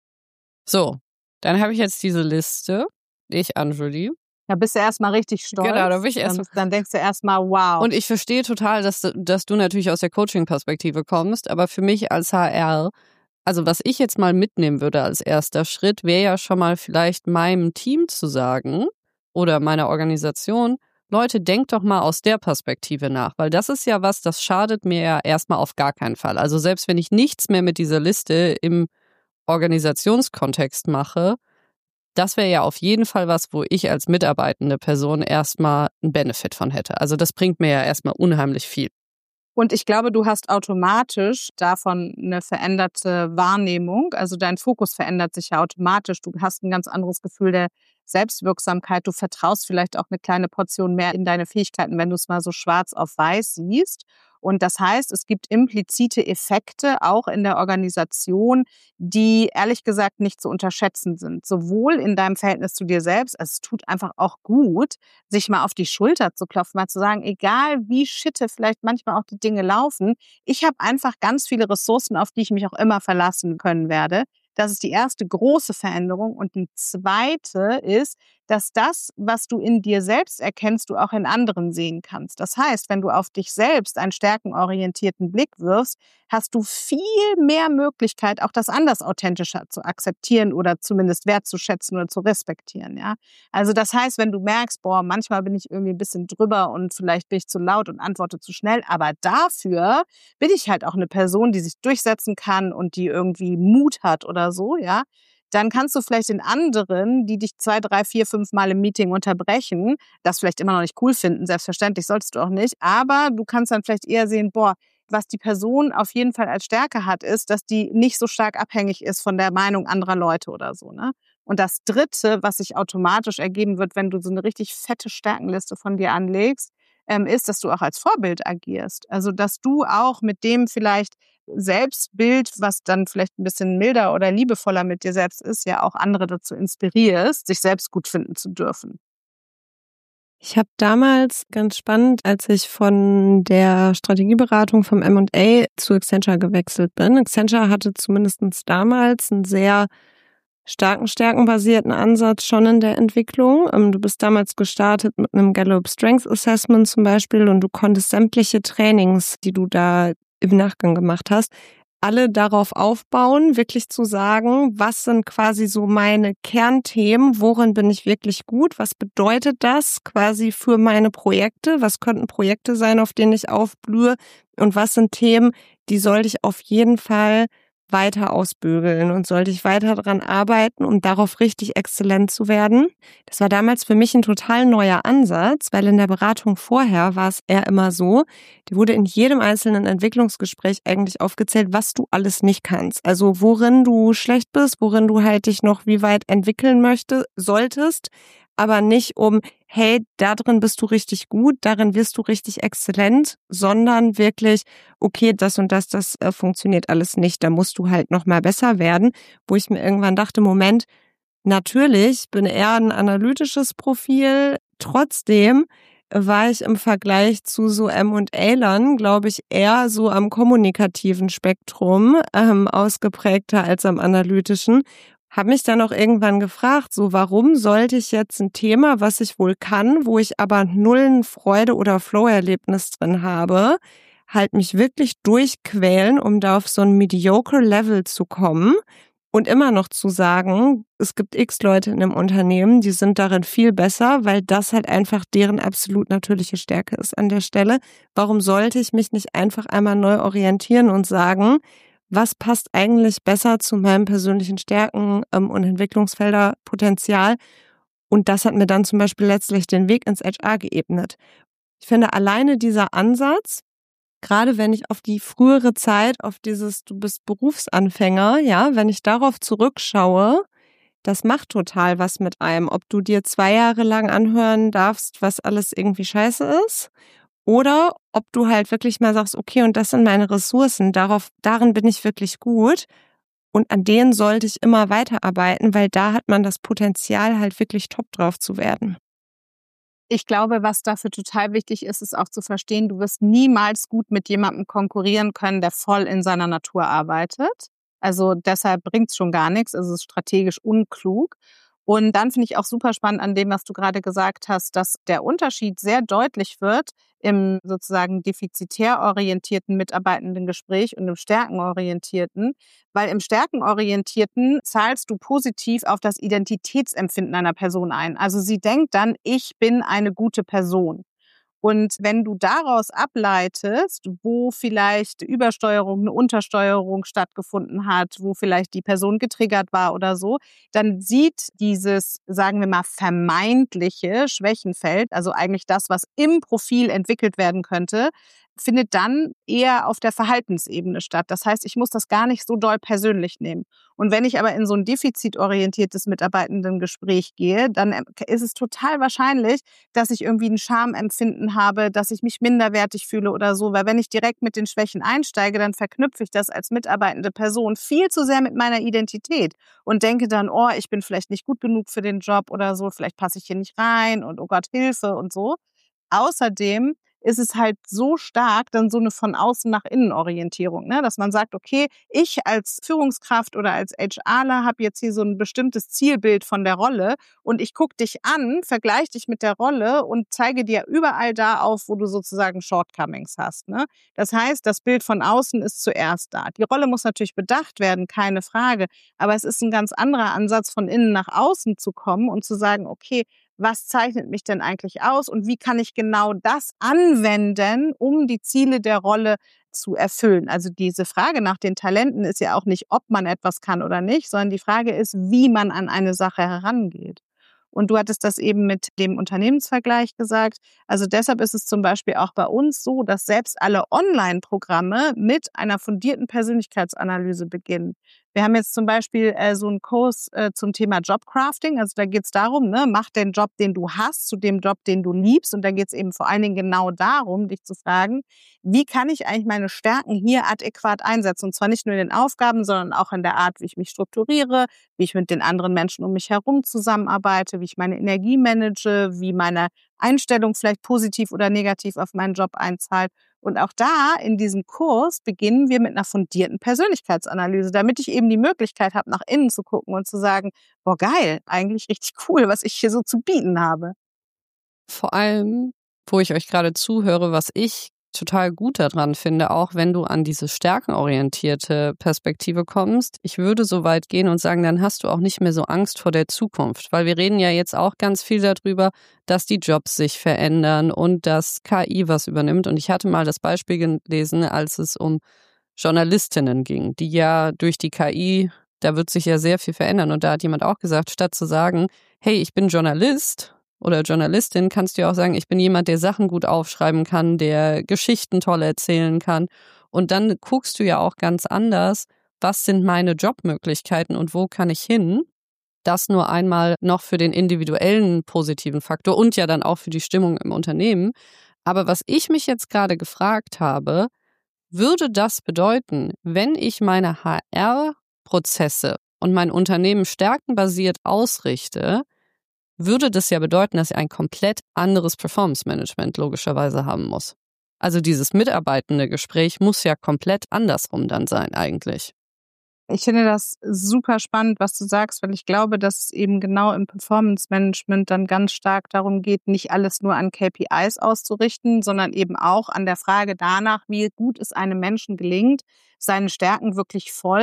So, dann habe ich jetzt diese Liste. Ich, Anjuli. Da bist du erstmal richtig stolz. Genau, da bin ich erst. Dann denkst du erstmal, wow. Und ich verstehe total, dass du natürlich aus der Coaching-Perspektive kommst, aber für mich als HR, also was ich jetzt mal mitnehmen würde als erster Schritt, wäre ja schon mal vielleicht meinem Team zu sagen oder meiner Organisation, Leute, denkt doch mal aus der Perspektive nach, weil das ist ja was, das schadet mir ja erstmal auf gar keinen Fall. Also selbst wenn ich nichts mehr mit dieser Liste im Organisationskontext mache, das wäre ja auf jeden Fall was, wo ich als mitarbeitende Person erstmal einen Benefit von hätte. Also das bringt mir ja erstmal unheimlich viel. Und ich glaube, du hast automatisch davon eine veränderte Wahrnehmung. Also dein Fokus verändert sich ja automatisch. Du hast ein ganz anderes Gefühl der Selbstwirksamkeit. Du vertraust vielleicht auch eine kleine Portion mehr in deine Fähigkeiten, wenn du es mal so schwarz auf weiß siehst. Und das heißt, es gibt implizite Effekte auch in der Organisation, die ehrlich gesagt nicht zu unterschätzen sind. Sowohl in deinem Verhältnis zu dir selbst, also es tut einfach auch gut, sich mal auf die Schulter zu klopfen, mal zu sagen, egal wie shitte vielleicht manchmal auch die Dinge laufen, ich habe einfach ganz viele Ressourcen, auf die ich mich auch immer verlassen können werde. Das ist die erste große Veränderung. Und die zweite ist, dass das, was du in dir selbst erkennst, du auch in anderen sehen kannst. Das heißt, wenn du auf dich selbst einen stärkenorientierten Blick wirfst, hast du viel mehr Möglichkeit, auch das anders authentischer zu akzeptieren oder zumindest wertzuschätzen oder zu respektieren, ja. Also das heißt, wenn du merkst, boah, manchmal bin ich irgendwie ein bisschen drüber und vielleicht bin ich zu laut und antworte zu schnell, aber dafür bin ich halt auch eine Person, die sich durchsetzen kann und die irgendwie Mut hat oder so, ja. Dann kannst du vielleicht den anderen, die dich 2, 3, 4, 5 Mal im Meeting unterbrechen, das vielleicht immer noch nicht cool finden, selbstverständlich solltest du auch nicht, aber du kannst dann vielleicht eher sehen, boah, was die Person auf jeden Fall als Stärke hat, ist, dass die nicht so stark abhängig ist von der Meinung anderer Leute oder so, ne? Und das Dritte, was sich automatisch ergeben wird, wenn du so eine richtig fette Stärkenliste von dir anlegst, ist, dass du auch als Vorbild agierst. Also, dass du auch mit dem vielleicht Selbstbild, was dann vielleicht ein bisschen milder oder liebevoller mit dir selbst ist, ja auch andere dazu inspirierst, sich selbst gut finden zu dürfen. Ich habe damals, ganz spannend, als ich von der Strategieberatung vom M&A zu Accenture gewechselt bin. Accenture hatte zumindest damals einen sehr starken, stärkenbasierten Ansatz schon in der Entwicklung. Du bist damals gestartet mit einem Gallup Strengths Assessment zum Beispiel und du konntest sämtliche Trainings, die du da im Nachgang gemacht hast, alle darauf aufbauen, wirklich zu sagen, was sind quasi so meine Kernthemen, worin bin ich wirklich gut, was bedeutet das quasi für meine Projekte, was könnten Projekte sein, auf denen ich aufblühe und was sind Themen, die sollte ich auf jeden Fall weiter ausbügeln und sollte ich weiter daran arbeiten, um darauf richtig exzellent zu werden. Das war damals für mich ein total neuer Ansatz, weil in der Beratung vorher war es eher immer so, die wurde in jedem einzelnen Entwicklungsgespräch eigentlich aufgezählt, was du alles nicht kannst. Also worin du schlecht bist, worin du halt dich noch wie weit entwickeln solltest, aber nicht um, hey, da drin bist du richtig gut, darin wirst du richtig exzellent, sondern wirklich, okay, das und das funktioniert alles nicht, da musst du halt noch mal besser werden, wo ich mir irgendwann dachte, Moment, natürlich bin eher ein analytisches Profil, trotzdem war ich im Vergleich zu so M&A-Lern, glaube ich, eher so am kommunikativen Spektrum ausgeprägter als am analytischen. Habe mich dann auch irgendwann gefragt, so warum sollte ich jetzt ein Thema, was ich wohl kann, wo ich aber null Freude oder Flow-Erlebnis drin habe, halt mich wirklich durchquälen, um da auf so ein mediocre Level zu kommen, Und immer noch zu sagen, es gibt x Leute in einem Unternehmen, die sind darin viel besser, weil das halt einfach deren absolut natürliche Stärke ist an der Stelle. Warum sollte ich mich nicht einfach einmal neu orientieren und sagen, was passt eigentlich besser zu meinen persönlichen Stärken und Entwicklungsfelder, Potenzial? Und das hat mir dann zum Beispiel letztlich den Weg ins HR geebnet. Ich finde alleine dieser Ansatz, gerade wenn ich auf die frühere Zeit, auf dieses du bist Berufsanfänger, ja, wenn ich darauf zurückschaue, das macht total was mit einem, ob du dir 2 Jahre lang anhören darfst, was alles irgendwie scheiße ist, oder ob du halt wirklich mal sagst, okay, und das sind meine Ressourcen, darin bin ich wirklich gut und an denen sollte ich immer weiterarbeiten, weil da hat man das Potenzial halt wirklich top drauf zu werden. Ich glaube, was dafür total wichtig ist, ist auch zu verstehen, du wirst niemals gut mit jemandem konkurrieren können, der voll in seiner Natur arbeitet. Also deshalb bringt's schon gar nichts, es ist strategisch unklug. Und dann finde ich auch super spannend an dem, was du gerade gesagt hast, dass der Unterschied sehr deutlich wird im sozusagen defizitär orientierten Mitarbeitendengespräch und im stärkenorientierten. Weil im stärkenorientierten zahlst du positiv auf das Identitätsempfinden einer Person ein. Also sie denkt dann, ich bin eine gute Person. Und wenn du daraus ableitest, wo vielleicht Übersteuerung, eine Untersteuerung stattgefunden hat, wo vielleicht die Person getriggert war oder so, dann sieht dieses, sagen wir mal, vermeintliche Schwächenfeld, also eigentlich das, was im Profil entwickelt werden könnte, findet dann eher auf der Verhaltensebene statt. Das heißt, ich muss das gar nicht so doll persönlich nehmen. Und wenn ich aber in so ein defizitorientiertes Mitarbeitendengespräch gehe, dann ist es total wahrscheinlich, dass ich irgendwie ein Schamempfinden habe, dass ich mich minderwertig fühle oder so. Weil wenn ich direkt mit den Schwächen einsteige, dann verknüpfe ich das als mitarbeitende Person viel zu sehr mit meiner Identität und denke dann, oh, ich bin vielleicht nicht gut genug für den Job oder so, vielleicht passe ich hier nicht rein und oh Gott, Hilfe und so. Außerdem ist es halt so stark dann so eine von außen nach innen Orientierung, ne? Dass man sagt, okay, ich als Führungskraft oder als HRler habe jetzt hier so ein bestimmtes Zielbild von der Rolle und ich gucke dich an, vergleiche dich mit der Rolle und zeige dir überall da auf, wo du sozusagen Shortcomings hast, ne? Das heißt, das Bild von außen ist zuerst da. Die Rolle muss natürlich bedacht werden, keine Frage, aber es ist ein ganz anderer Ansatz, von innen nach außen zu kommen und zu sagen, okay, was zeichnet mich denn eigentlich aus und wie kann ich genau das anwenden, um die Ziele der Rolle zu erfüllen. Also diese Frage nach den Talenten ist ja auch nicht, ob man etwas kann oder nicht, sondern die Frage ist, wie man an eine Sache herangeht. Und du hattest das eben mit dem Unternehmensvergleich gesagt. Also deshalb ist es zum Beispiel auch bei uns so, dass selbst alle Online-Programme mit einer fundierten Persönlichkeitsanalyse beginnen. Wir haben jetzt zum Beispiel so einen Kurs zum Thema Jobcrafting. Also da geht es darum, ne, mach den Job, den du hast, zu dem Job, den du liebst. Und da geht es eben vor allen Dingen genau darum, dich zu fragen, wie kann ich eigentlich meine Stärken hier adäquat einsetzen? Und zwar nicht nur in den Aufgaben, sondern auch in der Art, wie ich mich strukturiere, wie ich mit den anderen Menschen um mich herum zusammenarbeite, wie ich meine Energie manage, wie meine Einstellung vielleicht positiv oder negativ auf meinen Job einzahlt. Und auch da in diesem Kurs beginnen wir mit einer fundierten Persönlichkeitsanalyse, damit ich eben die Möglichkeit habe, nach innen zu gucken und zu sagen, boah, geil, eigentlich richtig cool, was ich hier so zu bieten habe. Vor allem, wo ich euch gerade zuhöre, was ich total gut daran finde, auch wenn du an diese stärkenorientierte Perspektive kommst. Ich würde so weit gehen und sagen, dann hast du auch nicht mehr so Angst vor der Zukunft, weil wir reden ja jetzt auch ganz viel darüber, dass die Jobs sich verändern und dass KI was übernimmt. Und ich hatte mal das Beispiel gelesen, als es um Journalistinnen ging, die ja durch die KI, da wird sich ja sehr viel verändern. Und da hat jemand auch gesagt, statt zu sagen, hey, ich bin Journalist oder Journalistin, kannst du ja auch sagen, ich bin jemand, der Sachen gut aufschreiben kann, der Geschichten toll erzählen kann. Und dann guckst du ja auch ganz anders, was sind meine Jobmöglichkeiten und wo kann ich hin? Das nur einmal noch für den individuellen positiven Faktor und ja dann auch für die Stimmung im Unternehmen. Aber was ich mich jetzt gerade gefragt habe, würde das bedeuten, wenn ich meine HR-Prozesse und mein Unternehmen stärkenbasiert ausrichte, würde das ja bedeuten, dass ich ein komplett anderes Performance-Management logischerweise haben muss. Also dieses mitarbeitende Gespräch muss ja komplett andersrum dann sein eigentlich. Ich finde das super spannend, was du sagst, weil ich glaube, dass es eben genau im Performance-Management dann ganz stark darum geht, nicht alles nur an KPIs auszurichten, sondern eben auch an der Frage danach, wie gut es einem Menschen gelingt, seine Stärken wirklich voll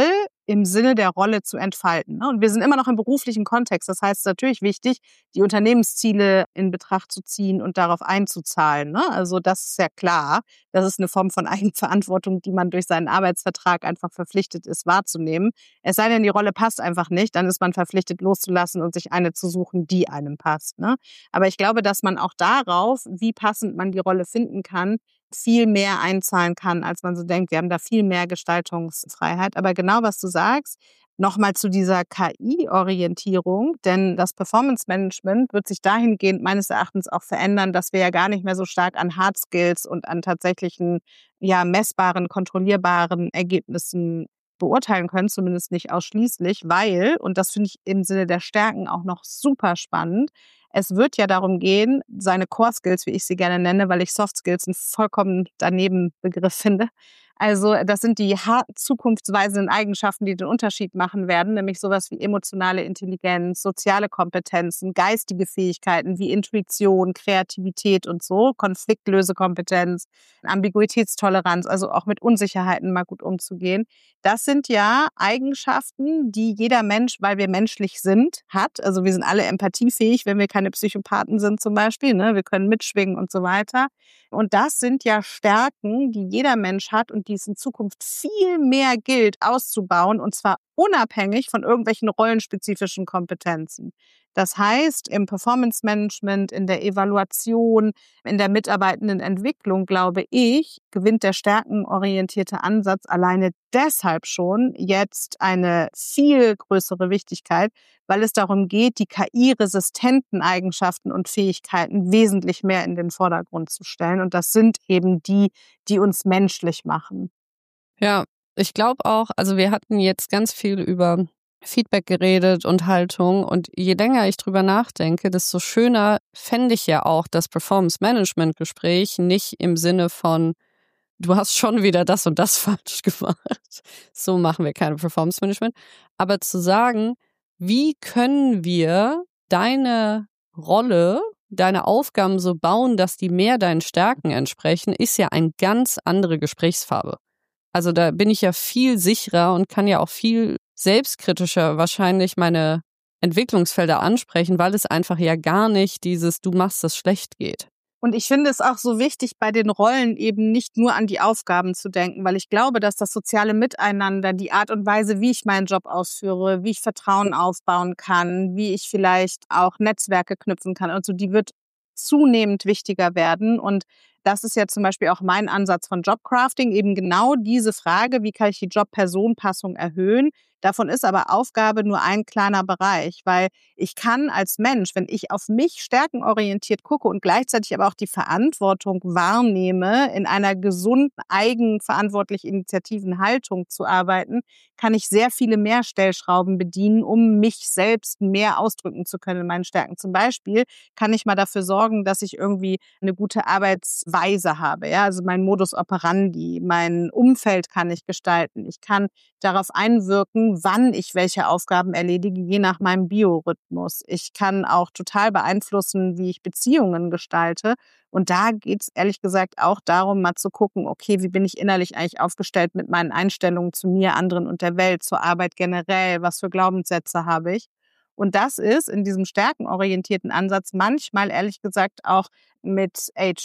im Sinne der Rolle zu entfalten. Ne? Und wir sind immer noch im beruflichen Kontext. Das heißt, es ist natürlich wichtig, die Unternehmensziele in Betracht zu ziehen und darauf einzuzahlen. Ne? Also das ist ja klar. Das ist eine Form von Eigenverantwortung, die man durch seinen Arbeitsvertrag einfach verpflichtet ist wahrzunehmen. Es sei denn, die Rolle passt einfach nicht, dann ist man verpflichtet loszulassen und sich eine zu suchen, die einem passt. Ne? Aber ich glaube, dass man auch darauf, wie passend man die Rolle finden kann, viel mehr einzahlen kann, als man so denkt. Wir haben da viel mehr Gestaltungsfreiheit. Aber genau, was du sagst, nochmal zu dieser KI-Orientierung, denn das Performance-Management wird sich dahingehend meines Erachtens auch verändern, dass wir ja gar nicht mehr so stark an Hard Skills und an tatsächlichen, messbaren, kontrollierbaren Ergebnissen beurteilen können, zumindest nicht ausschließlich, weil, und das finde ich im Sinne der Stärken auch noch super spannend, es wird ja darum gehen, seine Core Skills, wie ich sie gerne nenne, weil ich Soft Skills einen vollkommen daneben Begriff finde. Also das sind die harten zukunftsweisenden Eigenschaften, die den Unterschied machen werden, nämlich sowas wie emotionale Intelligenz, soziale Kompetenzen, geistige Fähigkeiten wie Intuition, Kreativität und so, Konfliktlösekompetenz, Ambiguitätstoleranz, also auch mit Unsicherheiten mal gut umzugehen. Das sind ja Eigenschaften, die jeder Mensch, weil wir menschlich sind, hat. Also wir sind alle empathiefähig, wenn wir keine Psychopathen sind zum Beispiel. Ne? Wir können mitschwingen und so weiter. Und das sind ja Stärken, die jeder Mensch hat und die es in Zukunft viel mehr gilt auszubauen, und zwar unabhängig von irgendwelchen rollenspezifischen Kompetenzen. Das heißt, im Performance Management, in der Evaluation, in der mitarbeitenden Entwicklung, glaube ich, gewinnt der stärkenorientierte Ansatz alleine deshalb schon jetzt eine viel größere Wichtigkeit, weil es darum geht, die KI-resistenten Eigenschaften und Fähigkeiten wesentlich mehr in den Vordergrund zu stellen. Und das sind eben die, die uns menschlich machen. Ja, ich glaube auch, also wir hatten jetzt ganz viel über Feedback geredet und Haltung, und je länger ich drüber nachdenke, desto schöner fände ich ja auch das Performance-Management-Gespräch nicht im Sinne von, du hast schon wieder das und das falsch gemacht. So machen wir keine Performance-Management. Aber zu sagen, wie können wir deine Rolle, deine Aufgaben so bauen, dass die mehr deinen Stärken entsprechen, ist ja eine ganz andere Gesprächsfarbe. Also da bin ich ja viel sicherer und kann ja auch viel selbstkritischer wahrscheinlich meine Entwicklungsfelder ansprechen, weil es einfach ja gar nicht dieses Du machst das schlecht geht. Und ich finde es auch so wichtig, bei den Rollen eben nicht nur an die Aufgaben zu denken, weil ich glaube, dass das soziale Miteinander, die Art und Weise, wie ich meinen Job ausführe, wie ich Vertrauen aufbauen kann, wie ich vielleicht auch Netzwerke knüpfen kann und so, die wird zunehmend wichtiger werden. Und das ist ja zum Beispiel auch mein Ansatz von Jobcrafting, eben genau diese Frage, wie kann ich die Job-Person-Passung erhöhen? Davon ist aber Aufgabe nur ein kleiner Bereich, weil ich kann als Mensch, wenn ich auf mich stärkenorientiert gucke und gleichzeitig aber auch die Verantwortung wahrnehme, in einer gesunden, eigenverantwortlich initiativen Haltung zu arbeiten, kann ich sehr viele mehr Stellschrauben bedienen, um mich selbst mehr ausdrücken zu können in meinen Stärken. Zum Beispiel kann ich mal dafür sorgen, dass ich irgendwie eine gute Arbeitsweise habe. Ja? Also mein Modus operandi, mein Umfeld kann ich gestalten. Ich kann darauf einwirken, wann ich welche Aufgaben erledige, je nach meinem Biorhythmus. Ich kann auch total beeinflussen, wie ich Beziehungen gestalte. Und da geht es ehrlich gesagt auch darum, mal zu gucken, okay, wie bin ich innerlich eigentlich aufgestellt mit meinen Einstellungen zu mir, anderen und der Welt, zur Arbeit generell, was für Glaubenssätze habe ich. Und das ist in diesem stärkenorientierten Ansatz manchmal, ehrlich gesagt, auch mit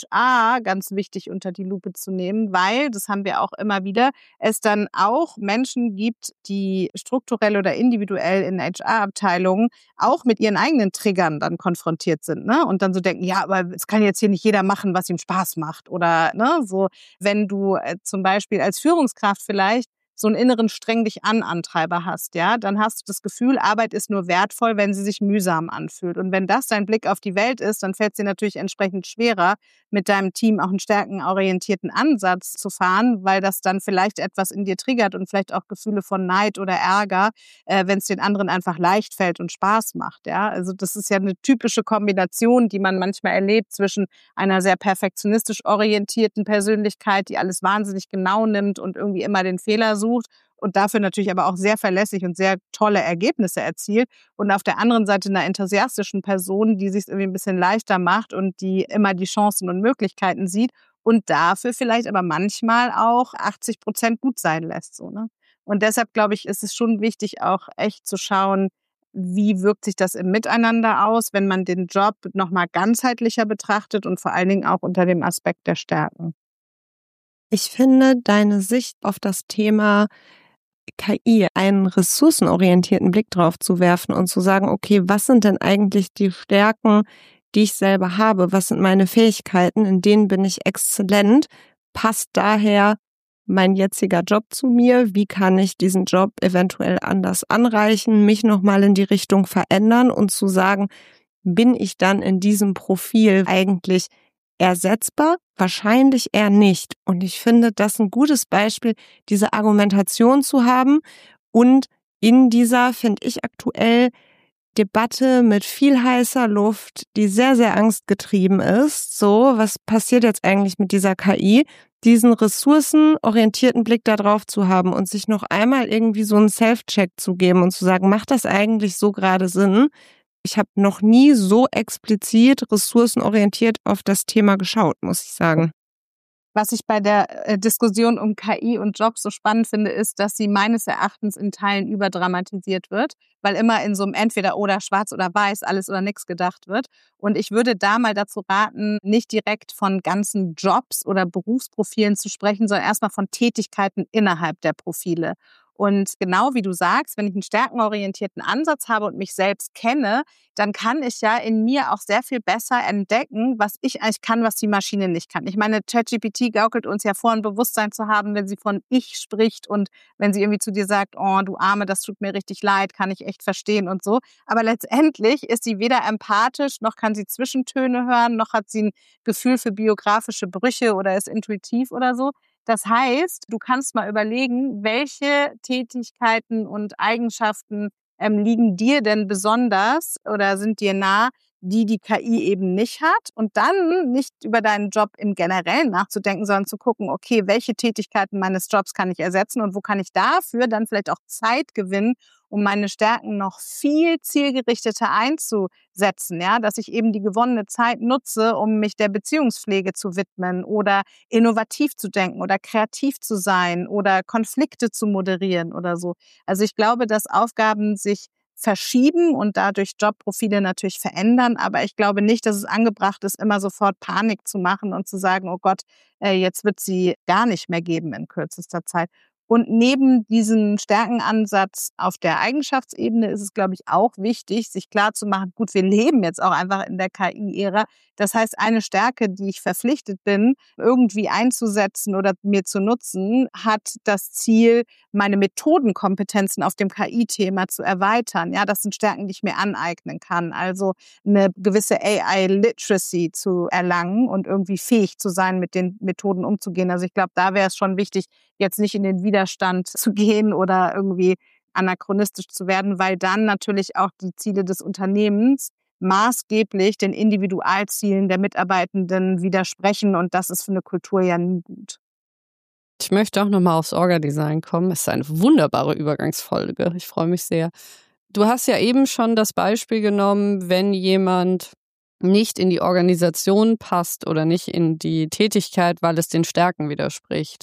HR ganz wichtig unter die Lupe zu nehmen, weil, das haben wir auch immer wieder, es dann auch Menschen gibt, die strukturell oder individuell in HR-Abteilungen auch mit ihren eigenen Triggern dann konfrontiert sind, ne? Und dann so denken, ja, aber es kann jetzt hier nicht jeder machen, was ihm Spaß macht. Oder ne, so, wenn du zum Beispiel als Führungskraft vielleicht so einen inneren Streng dich an Antreiber hast, ja, dann hast du das Gefühl, Arbeit ist nur wertvoll, wenn sie sich mühsam anfühlt. Und wenn das dein Blick auf die Welt ist, dann fällt es dir natürlich entsprechend schwerer, mit deinem Team auch einen stärkenorientierten Ansatz zu fahren, weil das dann vielleicht etwas in dir triggert und vielleicht auch Gefühle von Neid oder Ärger, wenn es den anderen einfach leicht fällt und Spaß macht, ja. Also das ist ja eine typische Kombination, die man manchmal erlebt zwischen einer sehr perfektionistisch orientierten Persönlichkeit, die alles wahnsinnig genau nimmt und irgendwie immer den Fehler sucht und dafür natürlich aber auch sehr verlässlich und sehr tolle Ergebnisse erzielt. Und auf der anderen Seite einer enthusiastischen Person, die sich irgendwie ein bisschen leichter macht und die immer die Chancen und Möglichkeiten sieht und dafür vielleicht aber manchmal auch 80% gut sein lässt. So, ne? Und deshalb, glaube ich, ist es schon wichtig, auch echt zu schauen, wie wirkt sich das im Miteinander aus, wenn man den Job nochmal ganzheitlicher betrachtet und vor allen Dingen auch unter dem Aspekt der Stärken. Ich finde deine Sicht auf das Thema KI, einen ressourcenorientierten Blick drauf zu werfen und zu sagen, okay, was sind denn eigentlich die Stärken, die ich selber habe? Was sind meine Fähigkeiten? In denen bin ich exzellent? Passt daher mein jetziger Job zu mir? Wie kann ich diesen Job eventuell anders anreichen, mich nochmal in die Richtung verändern und zu sagen, bin ich dann in diesem Profil eigentlich ersetzbar? Wahrscheinlich eher nicht. Und ich finde das ein gutes Beispiel, diese Argumentation zu haben und in dieser, finde ich aktuell, Debatte mit viel heißer Luft, die sehr, sehr angstgetrieben ist. So, was passiert jetzt eigentlich mit dieser KI? Diesen ressourcenorientierten Blick da drauf zu haben und sich noch einmal irgendwie so einen Self-Check zu geben und zu sagen, macht das eigentlich so gerade Sinn? Ich habe noch nie so explizit ressourcenorientiert auf das Thema geschaut, muss ich sagen. Was ich bei der Diskussion um KI und Jobs so spannend finde, ist, dass sie meines Erachtens in Teilen überdramatisiert wird, weil immer in so einem Entweder oder Schwarz oder Weiß, alles oder nichts gedacht wird. Und ich würde da mal dazu raten, nicht direkt von ganzen Jobs oder Berufsprofilen zu sprechen, sondern erstmal von Tätigkeiten innerhalb der Profile. Und genau wie du sagst, wenn ich einen stärkenorientierten Ansatz habe und mich selbst kenne, dann kann ich ja in mir auch sehr viel besser entdecken, was ich eigentlich kann, was die Maschine nicht kann. Ich meine, ChatGPT gaukelt uns ja vor, ein Bewusstsein zu haben, wenn sie von Ich spricht und wenn sie irgendwie zu dir sagt, oh, du Arme, das tut mir richtig leid, kann ich echt verstehen und so. Aber letztendlich ist sie weder empathisch, noch kann sie Zwischentöne hören, noch hat sie ein Gefühl für biografische Brüche oder ist intuitiv oder so. Das heißt, du kannst mal überlegen, welche Tätigkeiten und Eigenschaften liegen dir denn besonders oder sind dir nah, die KI eben nicht hat? Und dann nicht über deinen Job im Generellen nachzudenken, sondern zu gucken, okay, welche Tätigkeiten meines Jobs kann ich ersetzen und wo kann ich dafür dann vielleicht auch Zeit gewinnen, um meine Stärken noch viel zielgerichteter einzusetzen, ja, dass ich eben die gewonnene Zeit nutze, um mich der Beziehungspflege zu widmen oder innovativ zu denken oder kreativ zu sein oder Konflikte zu moderieren oder so. Also ich glaube, dass Aufgaben sich verschieben und dadurch Jobprofile natürlich verändern. Aber ich glaube nicht, dass es angebracht ist, immer sofort Panik zu machen und zu sagen, oh Gott, jetzt wird sie gar nicht mehr geben in kürzester Zeit. Und neben diesem Stärkenansatz auf der Eigenschaftsebene ist es, glaube ich, auch wichtig, sich klarzumachen, gut, wir leben jetzt auch einfach in der KI-Ära. Das heißt, eine Stärke, die ich verpflichtet bin, irgendwie einzusetzen oder mir zu nutzen, hat das Ziel, meine Methodenkompetenzen auf dem KI-Thema zu erweitern. Ja, das sind Stärken, die ich mir aneignen kann. Also eine gewisse AI-Literacy zu erlangen und irgendwie fähig zu sein, mit den Methoden umzugehen. Also ich glaube, da wäre es schon wichtig, jetzt nicht in den Widerstand zu gehen oder irgendwie anachronistisch zu werden, weil dann natürlich auch die Ziele des Unternehmens maßgeblich den Individualzielen der Mitarbeitenden widersprechen und das ist für eine Kultur ja nie gut. Ich möchte auch nochmal aufs Orga-Design kommen. Es ist eine wunderbare Übergangsfolge. Ich freue mich sehr. Du hast ja eben schon das Beispiel genommen, wenn jemand nicht in die Organisation passt oder nicht in die Tätigkeit, weil es den Stärken widerspricht.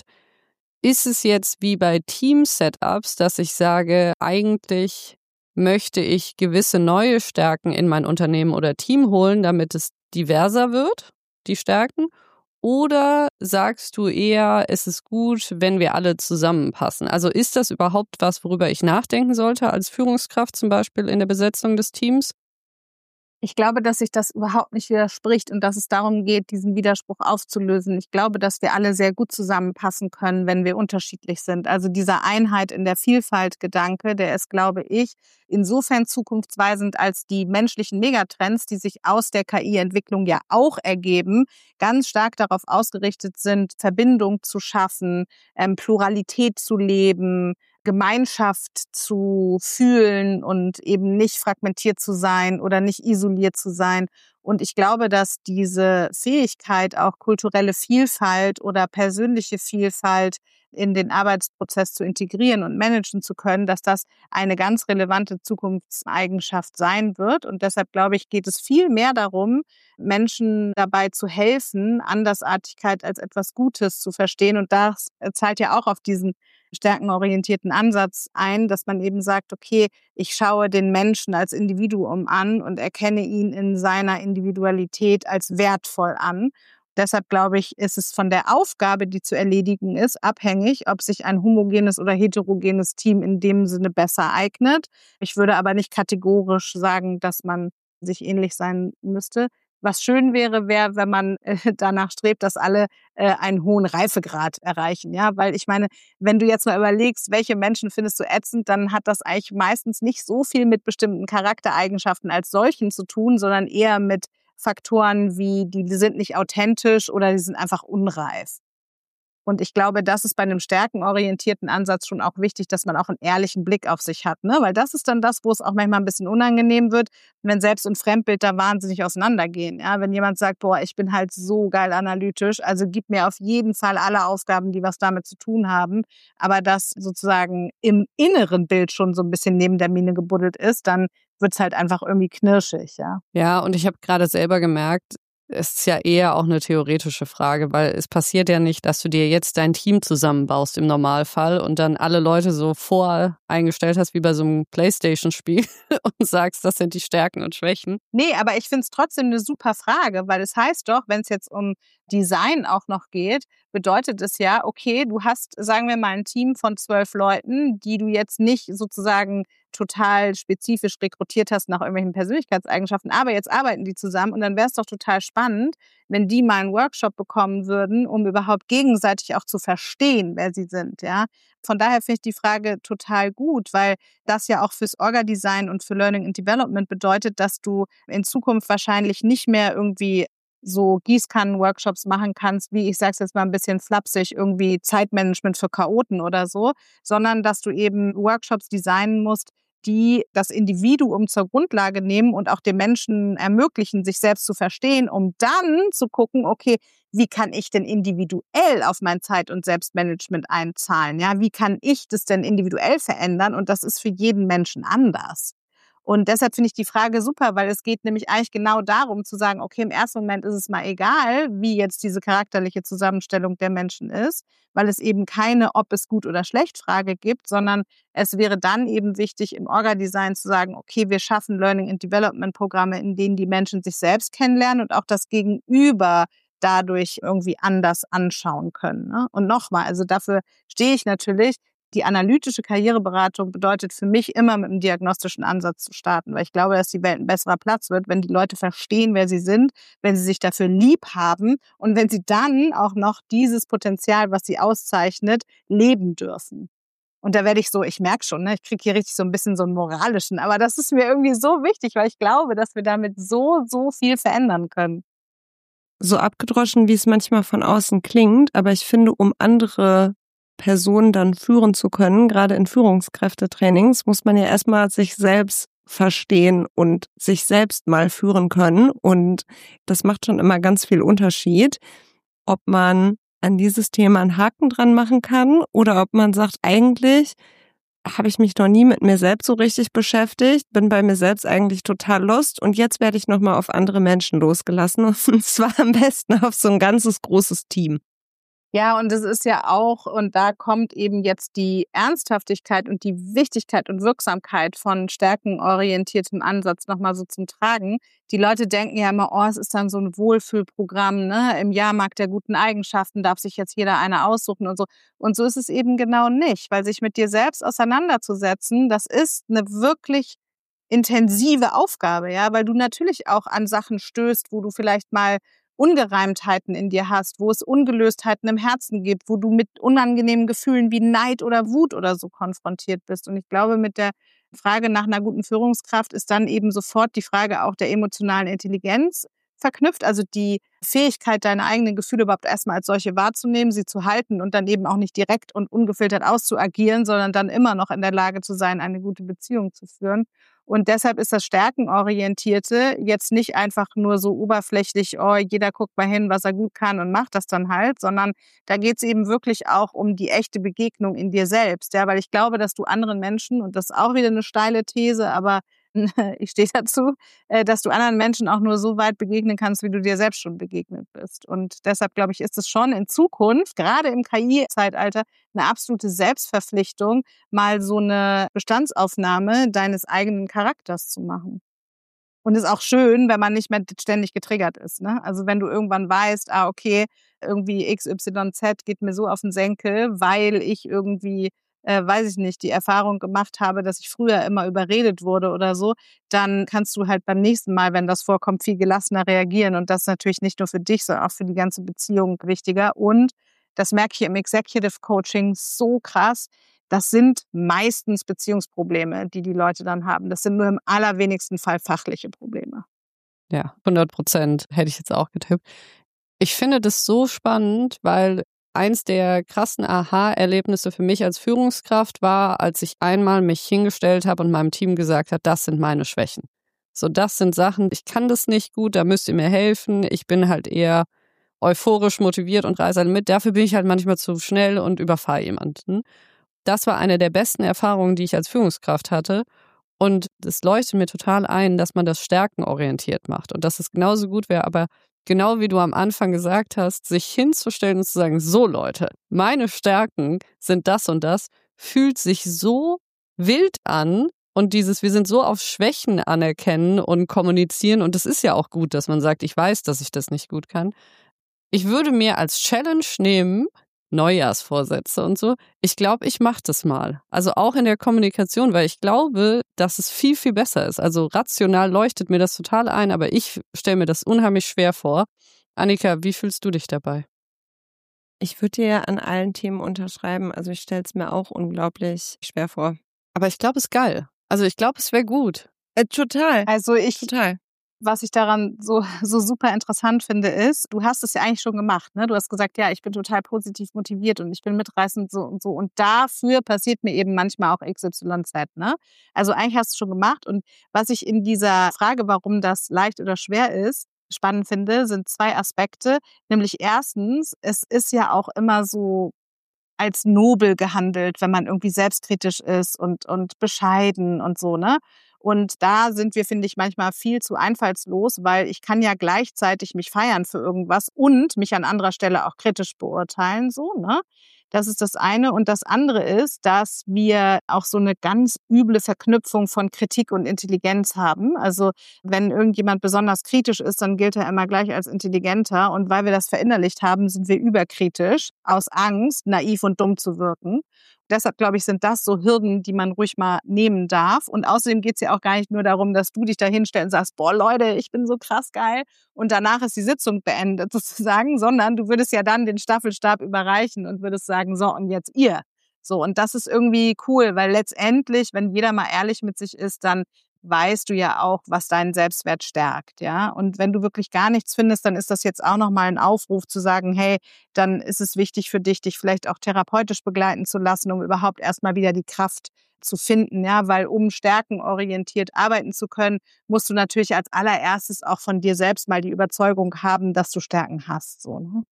Ist es jetzt wie bei Team-Setups, dass ich sage, eigentlich möchte ich gewisse neue Stärken in mein Unternehmen oder Team holen, damit es diverser wird, die Stärken? Oder sagst du eher, es ist gut, wenn wir alle zusammenpassen? Also ist das überhaupt was, worüber ich nachdenken sollte als Führungskraft zum Beispiel in der Besetzung des Teams? Ich glaube, dass sich das überhaupt nicht widerspricht und dass es darum geht, diesen Widerspruch aufzulösen. Ich glaube, dass wir alle sehr gut zusammenpassen können, wenn wir unterschiedlich sind. Also dieser Einheit in der Vielfalt-Gedanke, der ist, glaube ich, insofern zukunftsweisend, als die menschlichen Megatrends, die sich aus der KI-Entwicklung ja auch ergeben, ganz stark darauf ausgerichtet sind, Verbindung zu schaffen, Pluralität zu leben, Gemeinschaft zu fühlen und eben nicht fragmentiert zu sein oder nicht isoliert zu sein. Und ich glaube, dass diese Fähigkeit, auch kulturelle Vielfalt oder persönliche Vielfalt in den Arbeitsprozess zu integrieren und managen zu können, dass das eine ganz relevante Zukunftseigenschaft sein wird. Und deshalb, glaube ich, geht es viel mehr darum, Menschen dabei zu helfen, Andersartigkeit als etwas Gutes zu verstehen. Und das zahlt ja auch auf diesen stärkenorientierten Ansatz ein, dass man eben sagt, okay, ich schaue den Menschen als Individuum an und erkenne ihn in seiner Individualität als wertvoll an. Deshalb glaube ich, ist es von der Aufgabe, die zu erledigen ist, abhängig, ob sich ein homogenes oder heterogenes Team in dem Sinne besser eignet. Ich würde aber nicht kategorisch sagen, dass man sich ähnlich sein müsste. Was schön wäre, wenn man danach strebt, dass alle einen hohen Reifegrad erreichen. Ja, weil ich meine, wenn du jetzt mal überlegst, welche Menschen findest du ätzend, dann hat das eigentlich meistens nicht so viel mit bestimmten Charaktereigenschaften als solchen zu tun, sondern eher mit Faktoren wie, die sind nicht authentisch oder die sind einfach unreif. Und ich glaube, das ist bei einem stärkenorientierten Ansatz schon auch wichtig, dass man auch einen ehrlichen Blick auf sich hat, ne? Weil das ist dann das, wo es auch manchmal ein bisschen unangenehm wird, wenn Selbst- und Fremdbild da wahnsinnig auseinandergehen. Ja? Wenn jemand sagt, boah, ich bin halt so geil analytisch, also gib mir auf jeden Fall alle Aufgaben, die was damit zu tun haben, aber das sozusagen im inneren Bild schon so ein bisschen neben der Mine gebuddelt ist, dann wird's halt einfach irgendwie knirschig, ja. Ja, und ich habe gerade selber gemerkt, es ist ja eher auch eine theoretische Frage, weil es passiert ja nicht, dass du dir jetzt dein Team zusammenbaust im Normalfall und dann alle Leute so voreingestellt hast wie bei so einem PlayStation-Spiel und sagst, das sind die Stärken und Schwächen. Nee, aber ich find's trotzdem eine super Frage, weil es heißt doch, wenn es jetzt um Design auch noch geht, bedeutet es ja, okay, du hast, sagen wir mal, ein Team von 12 Leuten, die du jetzt nicht sozusagen total spezifisch rekrutiert hast nach irgendwelchen Persönlichkeitseigenschaften, aber jetzt arbeiten die zusammen und dann wäre es doch total spannend, wenn die mal einen Workshop bekommen würden, um überhaupt gegenseitig auch zu verstehen, wer sie sind, ja. Von daher finde ich die Frage total gut, weil das ja auch fürs Orga-Design und für Learning and Development bedeutet, dass du in Zukunft wahrscheinlich nicht mehr irgendwie so Gießkannen-Workshops machen kannst, wie ich sag's jetzt mal ein bisschen flapsig, irgendwie Zeitmanagement für Chaoten oder so, sondern dass du eben Workshops designen musst, die das Individuum zur Grundlage nehmen und auch den Menschen ermöglichen, sich selbst zu verstehen, um dann zu gucken, okay, wie kann ich denn individuell auf mein Zeit- und Selbstmanagement einzahlen? Ja, wie kann ich das denn individuell verändern? Und das ist für jeden Menschen anders. Und deshalb finde ich die Frage super, weil es geht nämlich eigentlich genau darum zu sagen, okay, im ersten Moment ist es mal egal, wie jetzt diese charakterliche Zusammenstellung der Menschen ist, weil es eben keine ob es gut oder schlecht Frage gibt, sondern es wäre dann eben wichtig, im Orga-Design zu sagen, okay, wir schaffen Learning and Development Programme, in denen die Menschen sich selbst kennenlernen und auch das Gegenüber dadurch irgendwie anders anschauen können. Ne? Und nochmal, also dafür stehe ich natürlich. Die analytische Karriereberatung bedeutet für mich immer mit einem diagnostischen Ansatz zu starten, weil ich glaube, dass die Welt ein besserer Platz wird, wenn die Leute verstehen, wer sie sind, wenn sie sich dafür lieb haben und wenn sie dann auch noch dieses Potenzial, was sie auszeichnet, leben dürfen. Und da werde ich so, ich merke schon, ne, ich kriege hier richtig so ein bisschen so einen moralischen, aber das ist mir irgendwie so wichtig, weil ich glaube, dass wir damit so viel verändern können. So abgedroschen, wie es manchmal von außen klingt, aber ich finde, um andere Personen dann führen zu können, gerade in Führungskräftetrainings, muss man ja erstmal sich selbst verstehen und sich selbst mal führen können. Und das macht schon immer ganz viel Unterschied, ob man an dieses Thema einen Haken dran machen kann oder ob man sagt, eigentlich habe ich mich noch nie mit mir selbst so richtig beschäftigt, bin bei mir selbst eigentlich total lost und jetzt werde ich nochmal auf andere Menschen losgelassen und zwar am besten auf so ein ganzes großes Team. Ja, und es ist ja auch, und da kommt eben jetzt die Ernsthaftigkeit und die Wichtigkeit und Wirksamkeit von stärkenorientiertem Ansatz nochmal so zum Tragen. Die Leute denken ja immer, oh, es ist dann so ein Wohlfühlprogramm, ne? Im Jahrmarkt der guten Eigenschaften darf sich jetzt jeder eine aussuchen und so. Und so ist es eben genau nicht, weil sich mit dir selbst auseinanderzusetzen, das ist eine wirklich intensive Aufgabe, ja, weil du natürlich auch an Sachen stößt, wo du vielleicht mal Ungereimtheiten in dir hast, wo es Ungelöstheiten im Herzen gibt, wo du mit unangenehmen Gefühlen wie Neid oder Wut oder so konfrontiert bist. Und ich glaube, mit der Frage nach einer guten Führungskraft ist dann eben sofort die Frage auch der emotionalen Intelligenz verknüpft, also die Fähigkeit, deine eigenen Gefühle überhaupt erstmal als solche wahrzunehmen, sie zu halten und dann eben auch nicht direkt und ungefiltert auszuagieren, sondern dann immer noch in der Lage zu sein, eine gute Beziehung zu führen. Und deshalb ist das Stärkenorientierte jetzt nicht einfach nur so oberflächlich, oh, jeder guckt mal hin, was er gut kann und macht das dann halt, sondern da geht es eben wirklich auch um die echte Begegnung in dir selbst. Ja, weil ich glaube, dass du anderen Menschen, und das ist auch wieder eine steile These, aber ich stehe dazu, dass du anderen Menschen auch nur so weit begegnen kannst, wie du dir selbst schon begegnet bist. Und deshalb, glaube ich, ist es schon in Zukunft, gerade im KI-Zeitalter, eine absolute Selbstverpflichtung, mal so eine Bestandsaufnahme deines eigenen Charakters zu machen. Und ist auch schön, wenn man nicht mehr ständig getriggert ist, ne? Also wenn du irgendwann weißt, okay, irgendwie XYZ geht mir so auf den Senkel, weil ich irgendwie, weiß ich nicht, die Erfahrung gemacht habe, dass ich früher immer überredet wurde oder so, dann kannst du halt beim nächsten Mal, wenn das vorkommt, viel gelassener reagieren. Und das ist natürlich nicht nur für dich, sondern auch für die ganze Beziehung wichtiger. Und das merke ich im Executive Coaching so krass. Das sind meistens Beziehungsprobleme, die Leute dann haben. Das sind nur im allerwenigsten Fall fachliche Probleme. Ja, 100% hätte ich jetzt auch getippt. Ich finde das so spannend, weil eins der krassen Aha-Erlebnisse für mich als Führungskraft war, als ich einmal mich hingestellt habe und meinem Team gesagt habe, das sind meine Schwächen. So, das sind Sachen, ich kann das nicht gut, da müsst ihr mir helfen. Ich bin halt eher euphorisch motiviert und reise mit. Dafür bin ich halt manchmal zu schnell und überfahre jemanden. Das war eine der besten Erfahrungen, die ich als Führungskraft hatte. Und es leuchtet mir total ein, dass man das stärkenorientiert macht und dass es genauso gut wäre, aber genau wie du am Anfang gesagt hast, sich hinzustellen und zu sagen, so Leute, meine Stärken sind das und das, fühlt sich so wild an und wir sind so auf Schwächen anerkennen und kommunizieren und es ist ja auch gut, dass man sagt, ich weiß, dass ich das nicht gut kann. Ich würde mir als Challenge nehmen, Neujahrsvorsätze und so. Ich glaube, ich mache das mal. Also auch in der Kommunikation, weil ich glaube, dass es viel, viel besser ist. Also rational leuchtet mir das total ein, aber ich stelle mir das unheimlich schwer vor. Annika, wie fühlst du dich dabei? Ich würde dir an allen Themen unterschreiben. Also ich stelle es mir auch unglaublich schwer vor. Aber ich glaube, es ist geil. Also ich glaube, es wäre gut. Total. Also Total. Was ich daran so super interessant finde, ist, du hast es ja eigentlich schon gemacht, ne? Du hast gesagt, ja, ich bin total positiv motiviert und ich bin mitreißend so und so. Und dafür passiert mir eben manchmal auch XYZ, ne? Also eigentlich hast du es schon gemacht. Und was ich in dieser Frage, warum das leicht oder schwer ist, spannend finde, sind 2 Aspekte. Nämlich erstens, es ist ja auch immer so als nobel gehandelt, wenn man irgendwie selbstkritisch ist und bescheiden und so, ne? Und da sind wir, finde ich, manchmal viel zu einfallslos, weil ich kann ja gleichzeitig mich feiern für irgendwas und mich an anderer Stelle auch kritisch beurteilen, so, ne? Das ist das eine. Und das andere ist, dass wir auch so eine ganz üble Verknüpfung von Kritik und Intelligenz haben. Also wenn irgendjemand besonders kritisch ist, dann gilt er immer gleich als intelligenter. Und weil wir das verinnerlicht haben, sind wir überkritisch aus Angst, naiv und dumm zu wirken. Deshalb, glaube ich, sind das so Hürden, die man ruhig mal nehmen darf. Und außerdem geht es ja auch gar nicht nur darum, dass du dich da hinstellst und sagst, boah, Leute, ich bin so krass geil. Und danach ist die Sitzung beendet sozusagen, sondern du würdest ja dann den Staffelstab überreichen und würdest sagen, so, und jetzt ihr. So, und das ist irgendwie cool, weil letztendlich, wenn jeder mal ehrlich mit sich ist, dann weißt du ja auch, was deinen Selbstwert stärkt, ja. Und wenn du wirklich gar nichts findest, dann ist das jetzt auch nochmal ein Aufruf zu sagen, hey, dann ist es wichtig für dich, dich vielleicht auch therapeutisch begleiten zu lassen, um überhaupt erstmal wieder die Kraft zu finden, ja, weil um stärkenorientiert arbeiten zu können, musst du natürlich als allererstes auch von dir selbst mal die Überzeugung haben, dass du Stärken hast, so, ne?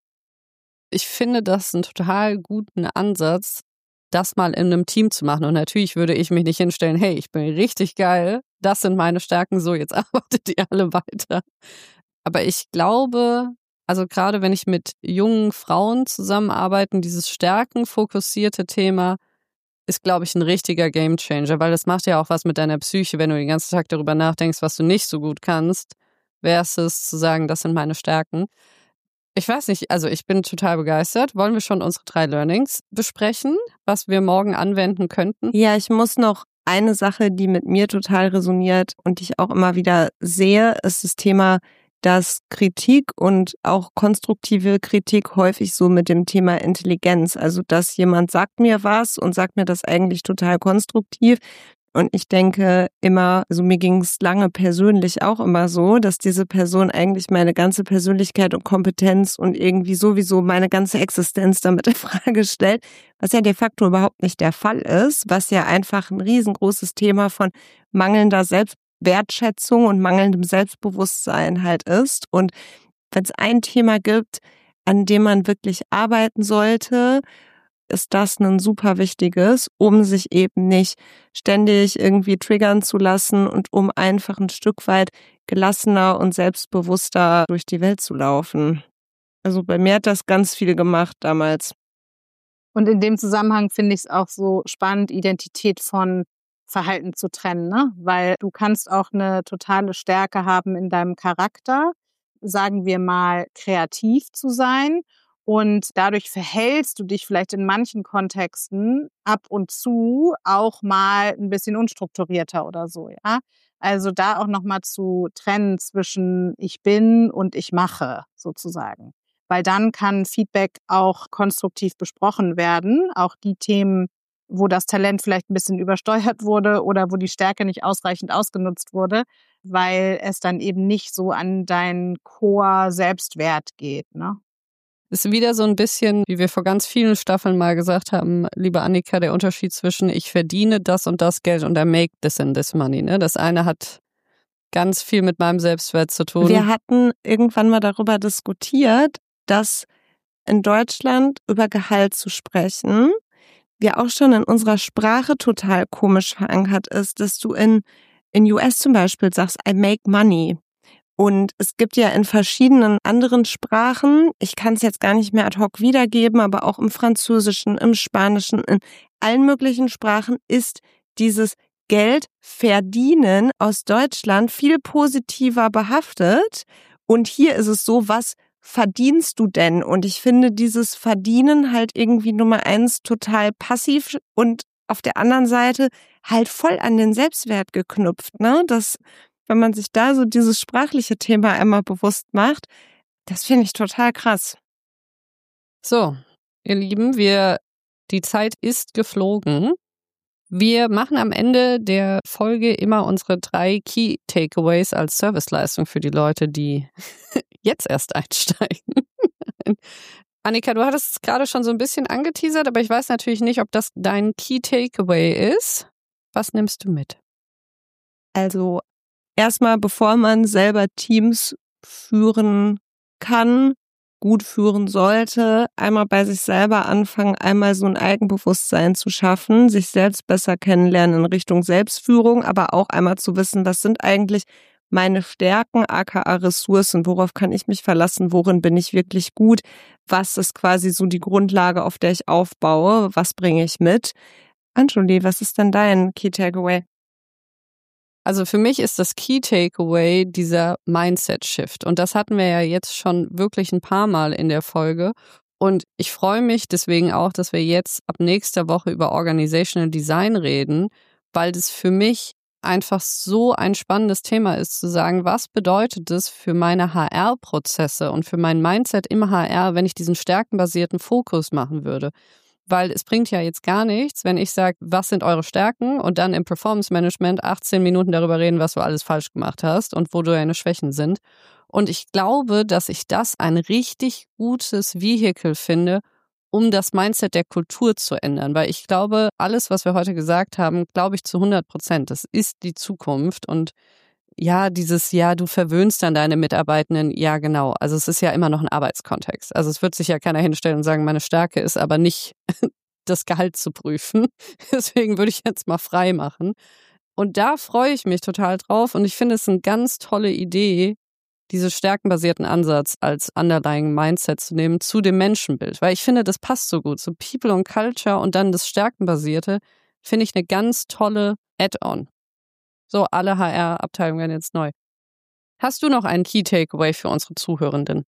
Ich finde das einen total guten Ansatz, das mal in einem Team zu machen. Und natürlich würde ich mich nicht hinstellen, hey, ich bin richtig geil, das sind meine Stärken, so jetzt arbeitet ihr alle weiter. Aber ich glaube, also gerade wenn ich mit jungen Frauen zusammenarbeite, dieses stärkenfokussierte Thema ist, glaube ich, ein richtiger Gamechanger, weil das macht ja auch was mit deiner Psyche, wenn du den ganzen Tag darüber nachdenkst, was du nicht so gut kannst, versus zu sagen, das sind meine Stärken. Ich weiß nicht, also ich bin total begeistert. Wollen wir schon unsere 3 Learnings besprechen, was wir morgen anwenden könnten? Ja, ich muss noch eine Sache, die mit mir total resoniert und die ich auch immer wieder sehe, ist das Thema, dass Kritik und auch konstruktive Kritik häufig so mit dem Thema Intelligenz, also dass jemand sagt mir was und sagt mir das eigentlich total konstruktiv. Und ich denke immer, also mir ging es lange persönlich auch immer so, dass diese Person eigentlich meine ganze Persönlichkeit und Kompetenz und irgendwie sowieso meine ganze Existenz damit in Frage stellt, was ja de facto überhaupt nicht der Fall ist, was ja einfach ein riesengroßes Thema von mangelnder Selbstwertschätzung und mangelndem Selbstbewusstsein halt ist. Und wenn es ein Thema gibt, an dem man wirklich arbeiten sollte, ist das ein super wichtiges, um sich eben nicht ständig irgendwie triggern zu lassen und um einfach ein Stück weit gelassener und selbstbewusster durch die Welt zu laufen. Also bei mir hat das ganz viel gemacht damals. Und in dem Zusammenhang finde ich es auch so spannend, Identität von Verhalten zu trennen, ne? Weil du kannst auch eine totale Stärke haben in deinem Charakter, sagen wir mal, kreativ zu sein. Und dadurch verhältst du dich vielleicht in manchen Kontexten ab und zu auch mal ein bisschen unstrukturierter oder so, ja? Also da auch noch mal zu trennen zwischen ich bin und ich mache sozusagen. Weil dann kann Feedback auch konstruktiv besprochen werden, auch die Themen, wo das Talent vielleicht ein bisschen übersteuert wurde oder wo die Stärke nicht ausreichend ausgenutzt wurde, weil es dann eben nicht so an deinen Core-Selbstwert geht, ne? Ist wieder so ein bisschen, wie wir vor ganz vielen Staffeln mal gesagt haben, liebe Annika, der Unterschied zwischen ich verdiene das und das Geld und I make this and this money. Ne? Das eine hat ganz viel mit meinem Selbstwert zu tun. Wir hatten irgendwann mal darüber diskutiert, dass in Deutschland über Gehalt zu sprechen, ja auch schon in unserer Sprache total komisch verankert ist, dass du in US zum Beispiel sagst, I make money. Und es gibt ja in verschiedenen anderen Sprachen, ich kann es jetzt gar nicht mehr ad hoc wiedergeben, aber auch im Französischen, im Spanischen, in allen möglichen Sprachen ist dieses Geld verdienen aus Deutschland viel positiver behaftet. Und hier ist es so, was verdienst du denn? Und ich finde dieses Verdienen halt irgendwie Nummer 1 total passiv und auf der anderen Seite halt voll an den Selbstwert geknüpft, ne? Das, wenn man sich da so dieses sprachliche Thema einmal bewusst macht, das finde ich total krass. So, ihr Lieben, die Zeit ist geflogen. Wir machen am Ende der Folge immer unsere 3 Key Takeaways als Serviceleistung für die Leute, die jetzt erst einsteigen. Annika, du hattest es gerade schon so ein bisschen angeteasert, aber ich weiß natürlich nicht, ob das dein Key Takeaway ist. Was nimmst du mit? Also erstmal, bevor man selber Teams führen kann, gut führen sollte, einmal bei sich selber anfangen, einmal so ein Eigenbewusstsein zu schaffen, sich selbst besser kennenlernen in Richtung Selbstführung, aber auch einmal zu wissen, was sind eigentlich meine Stärken, aka Ressourcen, worauf kann ich mich verlassen, worin bin ich wirklich gut, was ist quasi so die Grundlage, auf der ich aufbaue, was bringe ich mit. Anjuli, was ist denn dein Key Takeaway? Also für mich ist das Key Takeaway dieser Mindset-Shift. Und das hatten wir ja jetzt schon wirklich ein paar Mal in der Folge. Und ich freue mich deswegen auch, dass wir jetzt ab nächster Woche über Organizational Design reden, weil das für mich einfach so ein spannendes Thema ist, zu sagen, was bedeutet es für meine HR-Prozesse und für mein Mindset im HR, wenn ich diesen stärkenbasierten Fokus machen würde. Weil es bringt ja jetzt gar nichts, wenn ich sage, was sind eure Stärken und dann im Performance Management 18 Minuten darüber reden, was du alles falsch gemacht hast und wo deine Schwächen sind. Und ich glaube, dass ich das ein richtig gutes Vehikel finde, um das Mindset der Kultur zu ändern. Weil ich glaube, alles, was wir heute gesagt haben, glaube ich zu 100%. Das ist die Zukunft. Und ja, du verwöhnst dann deine Mitarbeitenden, ja genau. Also es ist ja immer noch ein Arbeitskontext. Also es wird sich ja keiner hinstellen und sagen, meine Stärke ist aber nicht, das Gehalt zu prüfen. Deswegen würde ich jetzt mal frei machen. Und da freue ich mich total drauf. Und ich finde es eine ganz tolle Idee, diesen stärkenbasierten Ansatz als underlying Mindset zu nehmen zu dem Menschenbild. Weil ich finde, das passt so gut. So People und Culture und dann das Stärkenbasierte finde ich eine ganz tolle Add-on. So, alle HR-Abteilungen werden jetzt neu. Hast du noch einen Key Takeaway für unsere Zuhörenden?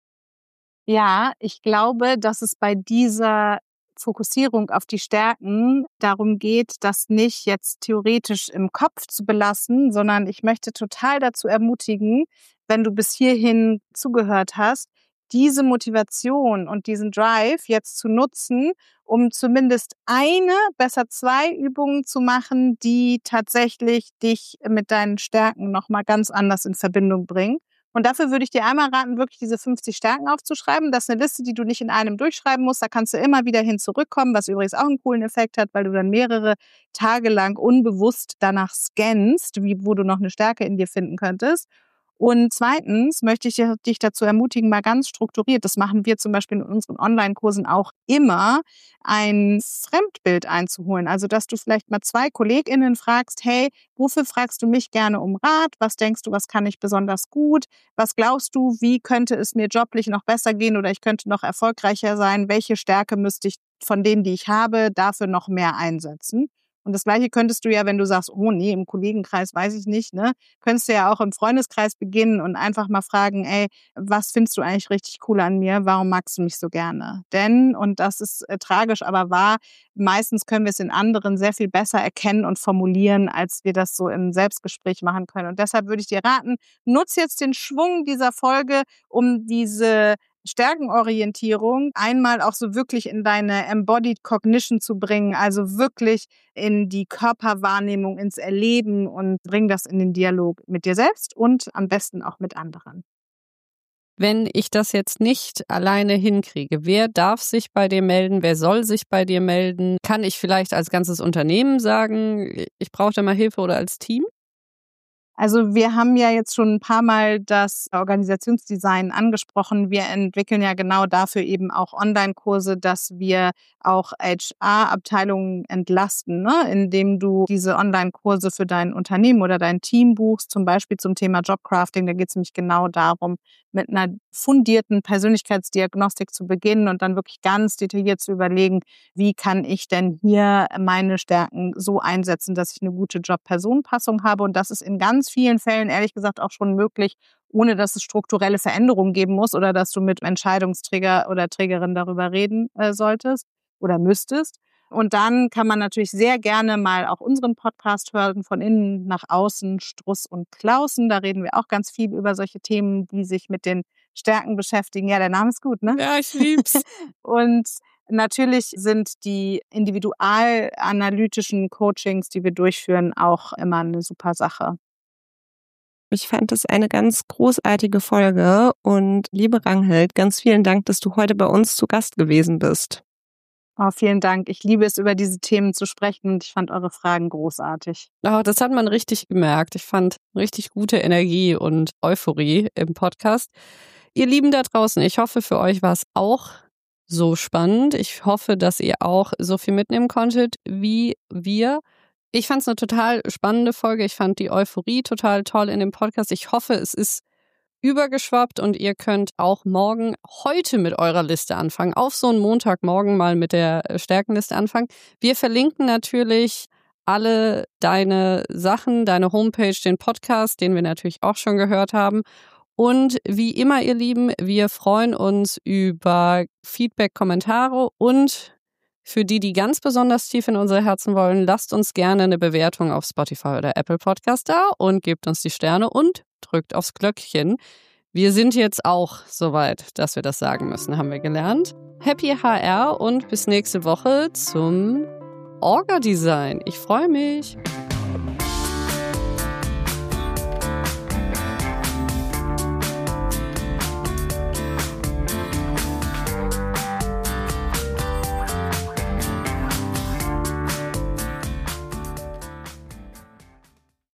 Ja, ich glaube, dass es bei dieser Fokussierung auf die Stärken darum geht, das nicht jetzt theoretisch im Kopf zu belassen, sondern ich möchte total dazu ermutigen, wenn du bis hierhin zugehört hast, diese Motivation und diesen Drive jetzt zu nutzen, um zumindest besser 2 Übungen zu machen, die tatsächlich dich mit deinen Stärken nochmal ganz anders in Verbindung bringen. Und dafür würde ich dir einmal raten, wirklich diese 50 Stärken aufzuschreiben. Das ist eine Liste, die du nicht in einem durchschreiben musst. Da kannst du immer wieder hin zurückkommen, was übrigens auch einen coolen Effekt hat, weil du dann mehrere Tage lang unbewusst danach scannst, wo du noch eine Stärke in dir finden könntest. Und zweitens möchte ich dich dazu ermutigen, mal ganz strukturiert, das machen wir zum Beispiel in unseren Online-Kursen auch immer, ein Fremdbild einzuholen. Also, dass du vielleicht mal 2 KollegInnen fragst, hey, wofür fragst du mich gerne um Rat? Was denkst du, was kann ich besonders gut? Was glaubst du, wie könnte es mir joblich noch besser gehen oder ich könnte noch erfolgreicher sein? Welche Stärke müsste ich von denen, die ich habe, dafür noch mehr einsetzen? Und das Gleiche könntest du ja, wenn du sagst, oh nee, im Kollegenkreis weiß ich nicht, ne, könntest du ja auch im Freundeskreis beginnen und einfach mal fragen, ey, was findest du eigentlich richtig cool an mir? Warum magst du mich so gerne? Denn, und das ist tragisch, aber wahr, meistens können wir es in anderen sehr viel besser erkennen und formulieren, als wir das so im Selbstgespräch machen können. Und deshalb würde ich dir raten, nutz jetzt den Schwung dieser Folge, um diese Stärkenorientierung einmal auch so wirklich in deine Embodied Cognition zu bringen, also wirklich in die Körperwahrnehmung, ins Erleben und bring das in den Dialog mit dir selbst und am besten auch mit anderen. Wenn ich das jetzt nicht alleine hinkriege, wer darf sich bei dir melden? Wer soll sich bei dir melden? Kann ich vielleicht als ganzes Unternehmen sagen, ich brauche da mal Hilfe oder als Team? Also wir haben ja jetzt schon ein paar Mal das Organisationsdesign angesprochen. Wir entwickeln ja genau dafür eben auch Online-Kurse, dass wir auch HR-Abteilungen entlasten, ne? Indem du diese Online-Kurse für dein Unternehmen oder dein Team buchst, zum Beispiel zum Thema Jobcrafting. Da geht es nämlich genau darum, mit einer fundierten Persönlichkeitsdiagnostik zu beginnen und dann wirklich ganz detailliert zu überlegen, wie kann ich denn hier meine Stärken so einsetzen, dass ich eine gute Job-Person-Passung habe. Und das ist in ganz vielen Fällen, ehrlich gesagt, auch schon möglich, ohne dass es strukturelle Veränderungen geben muss oder dass du mit Entscheidungsträger oder Trägerin darüber reden solltest oder müsstest. Und dann kann man natürlich sehr gerne mal auch unseren Podcast hören, von innen nach außen, Struss und Klausen. Da reden wir auch ganz viel über solche Themen, die sich mit den Stärken beschäftigen. Ja, der Name ist gut, ne? Ja, ich lieb's. Und natürlich sind die individualanalytischen Coachings, die wir durchführen, auch immer eine super Sache. Ich fand es eine ganz großartige Folge und liebe Ranghild, ganz vielen Dank, dass du heute bei uns zu Gast gewesen bist. Oh, vielen Dank. Ich liebe es, über diese Themen zu sprechen und ich fand eure Fragen großartig. Oh, das hat man richtig gemerkt. Ich fand richtig gute Energie und Euphorie im Podcast. Ihr Lieben da draußen, ich hoffe, für euch war es auch so spannend. Ich hoffe, dass ihr auch so viel mitnehmen konntet wie wir. Ich fand es eine total spannende Folge. Ich fand die Euphorie total toll in dem Podcast. Ich hoffe, es ist übergeschwappt und ihr könnt auch heute mit eurer Liste anfangen. Auf so einen Montagmorgen mal mit der Stärkenliste anfangen. Wir verlinken natürlich alle deine Sachen, deine Homepage, den Podcast, den wir natürlich auch schon gehört haben. Und wie immer, ihr Lieben, wir freuen uns über Feedback, Kommentare und für die ganz besonders tief in unsere Herzen wollen, lasst uns gerne eine Bewertung auf Spotify oder Apple Podcast da und gebt uns die Sterne und drückt aufs Glöckchen. Wir sind jetzt auch soweit, dass wir das sagen müssen, haben wir gelernt. Happy HR und bis nächste Woche zum Orga-Design. Ich freue mich.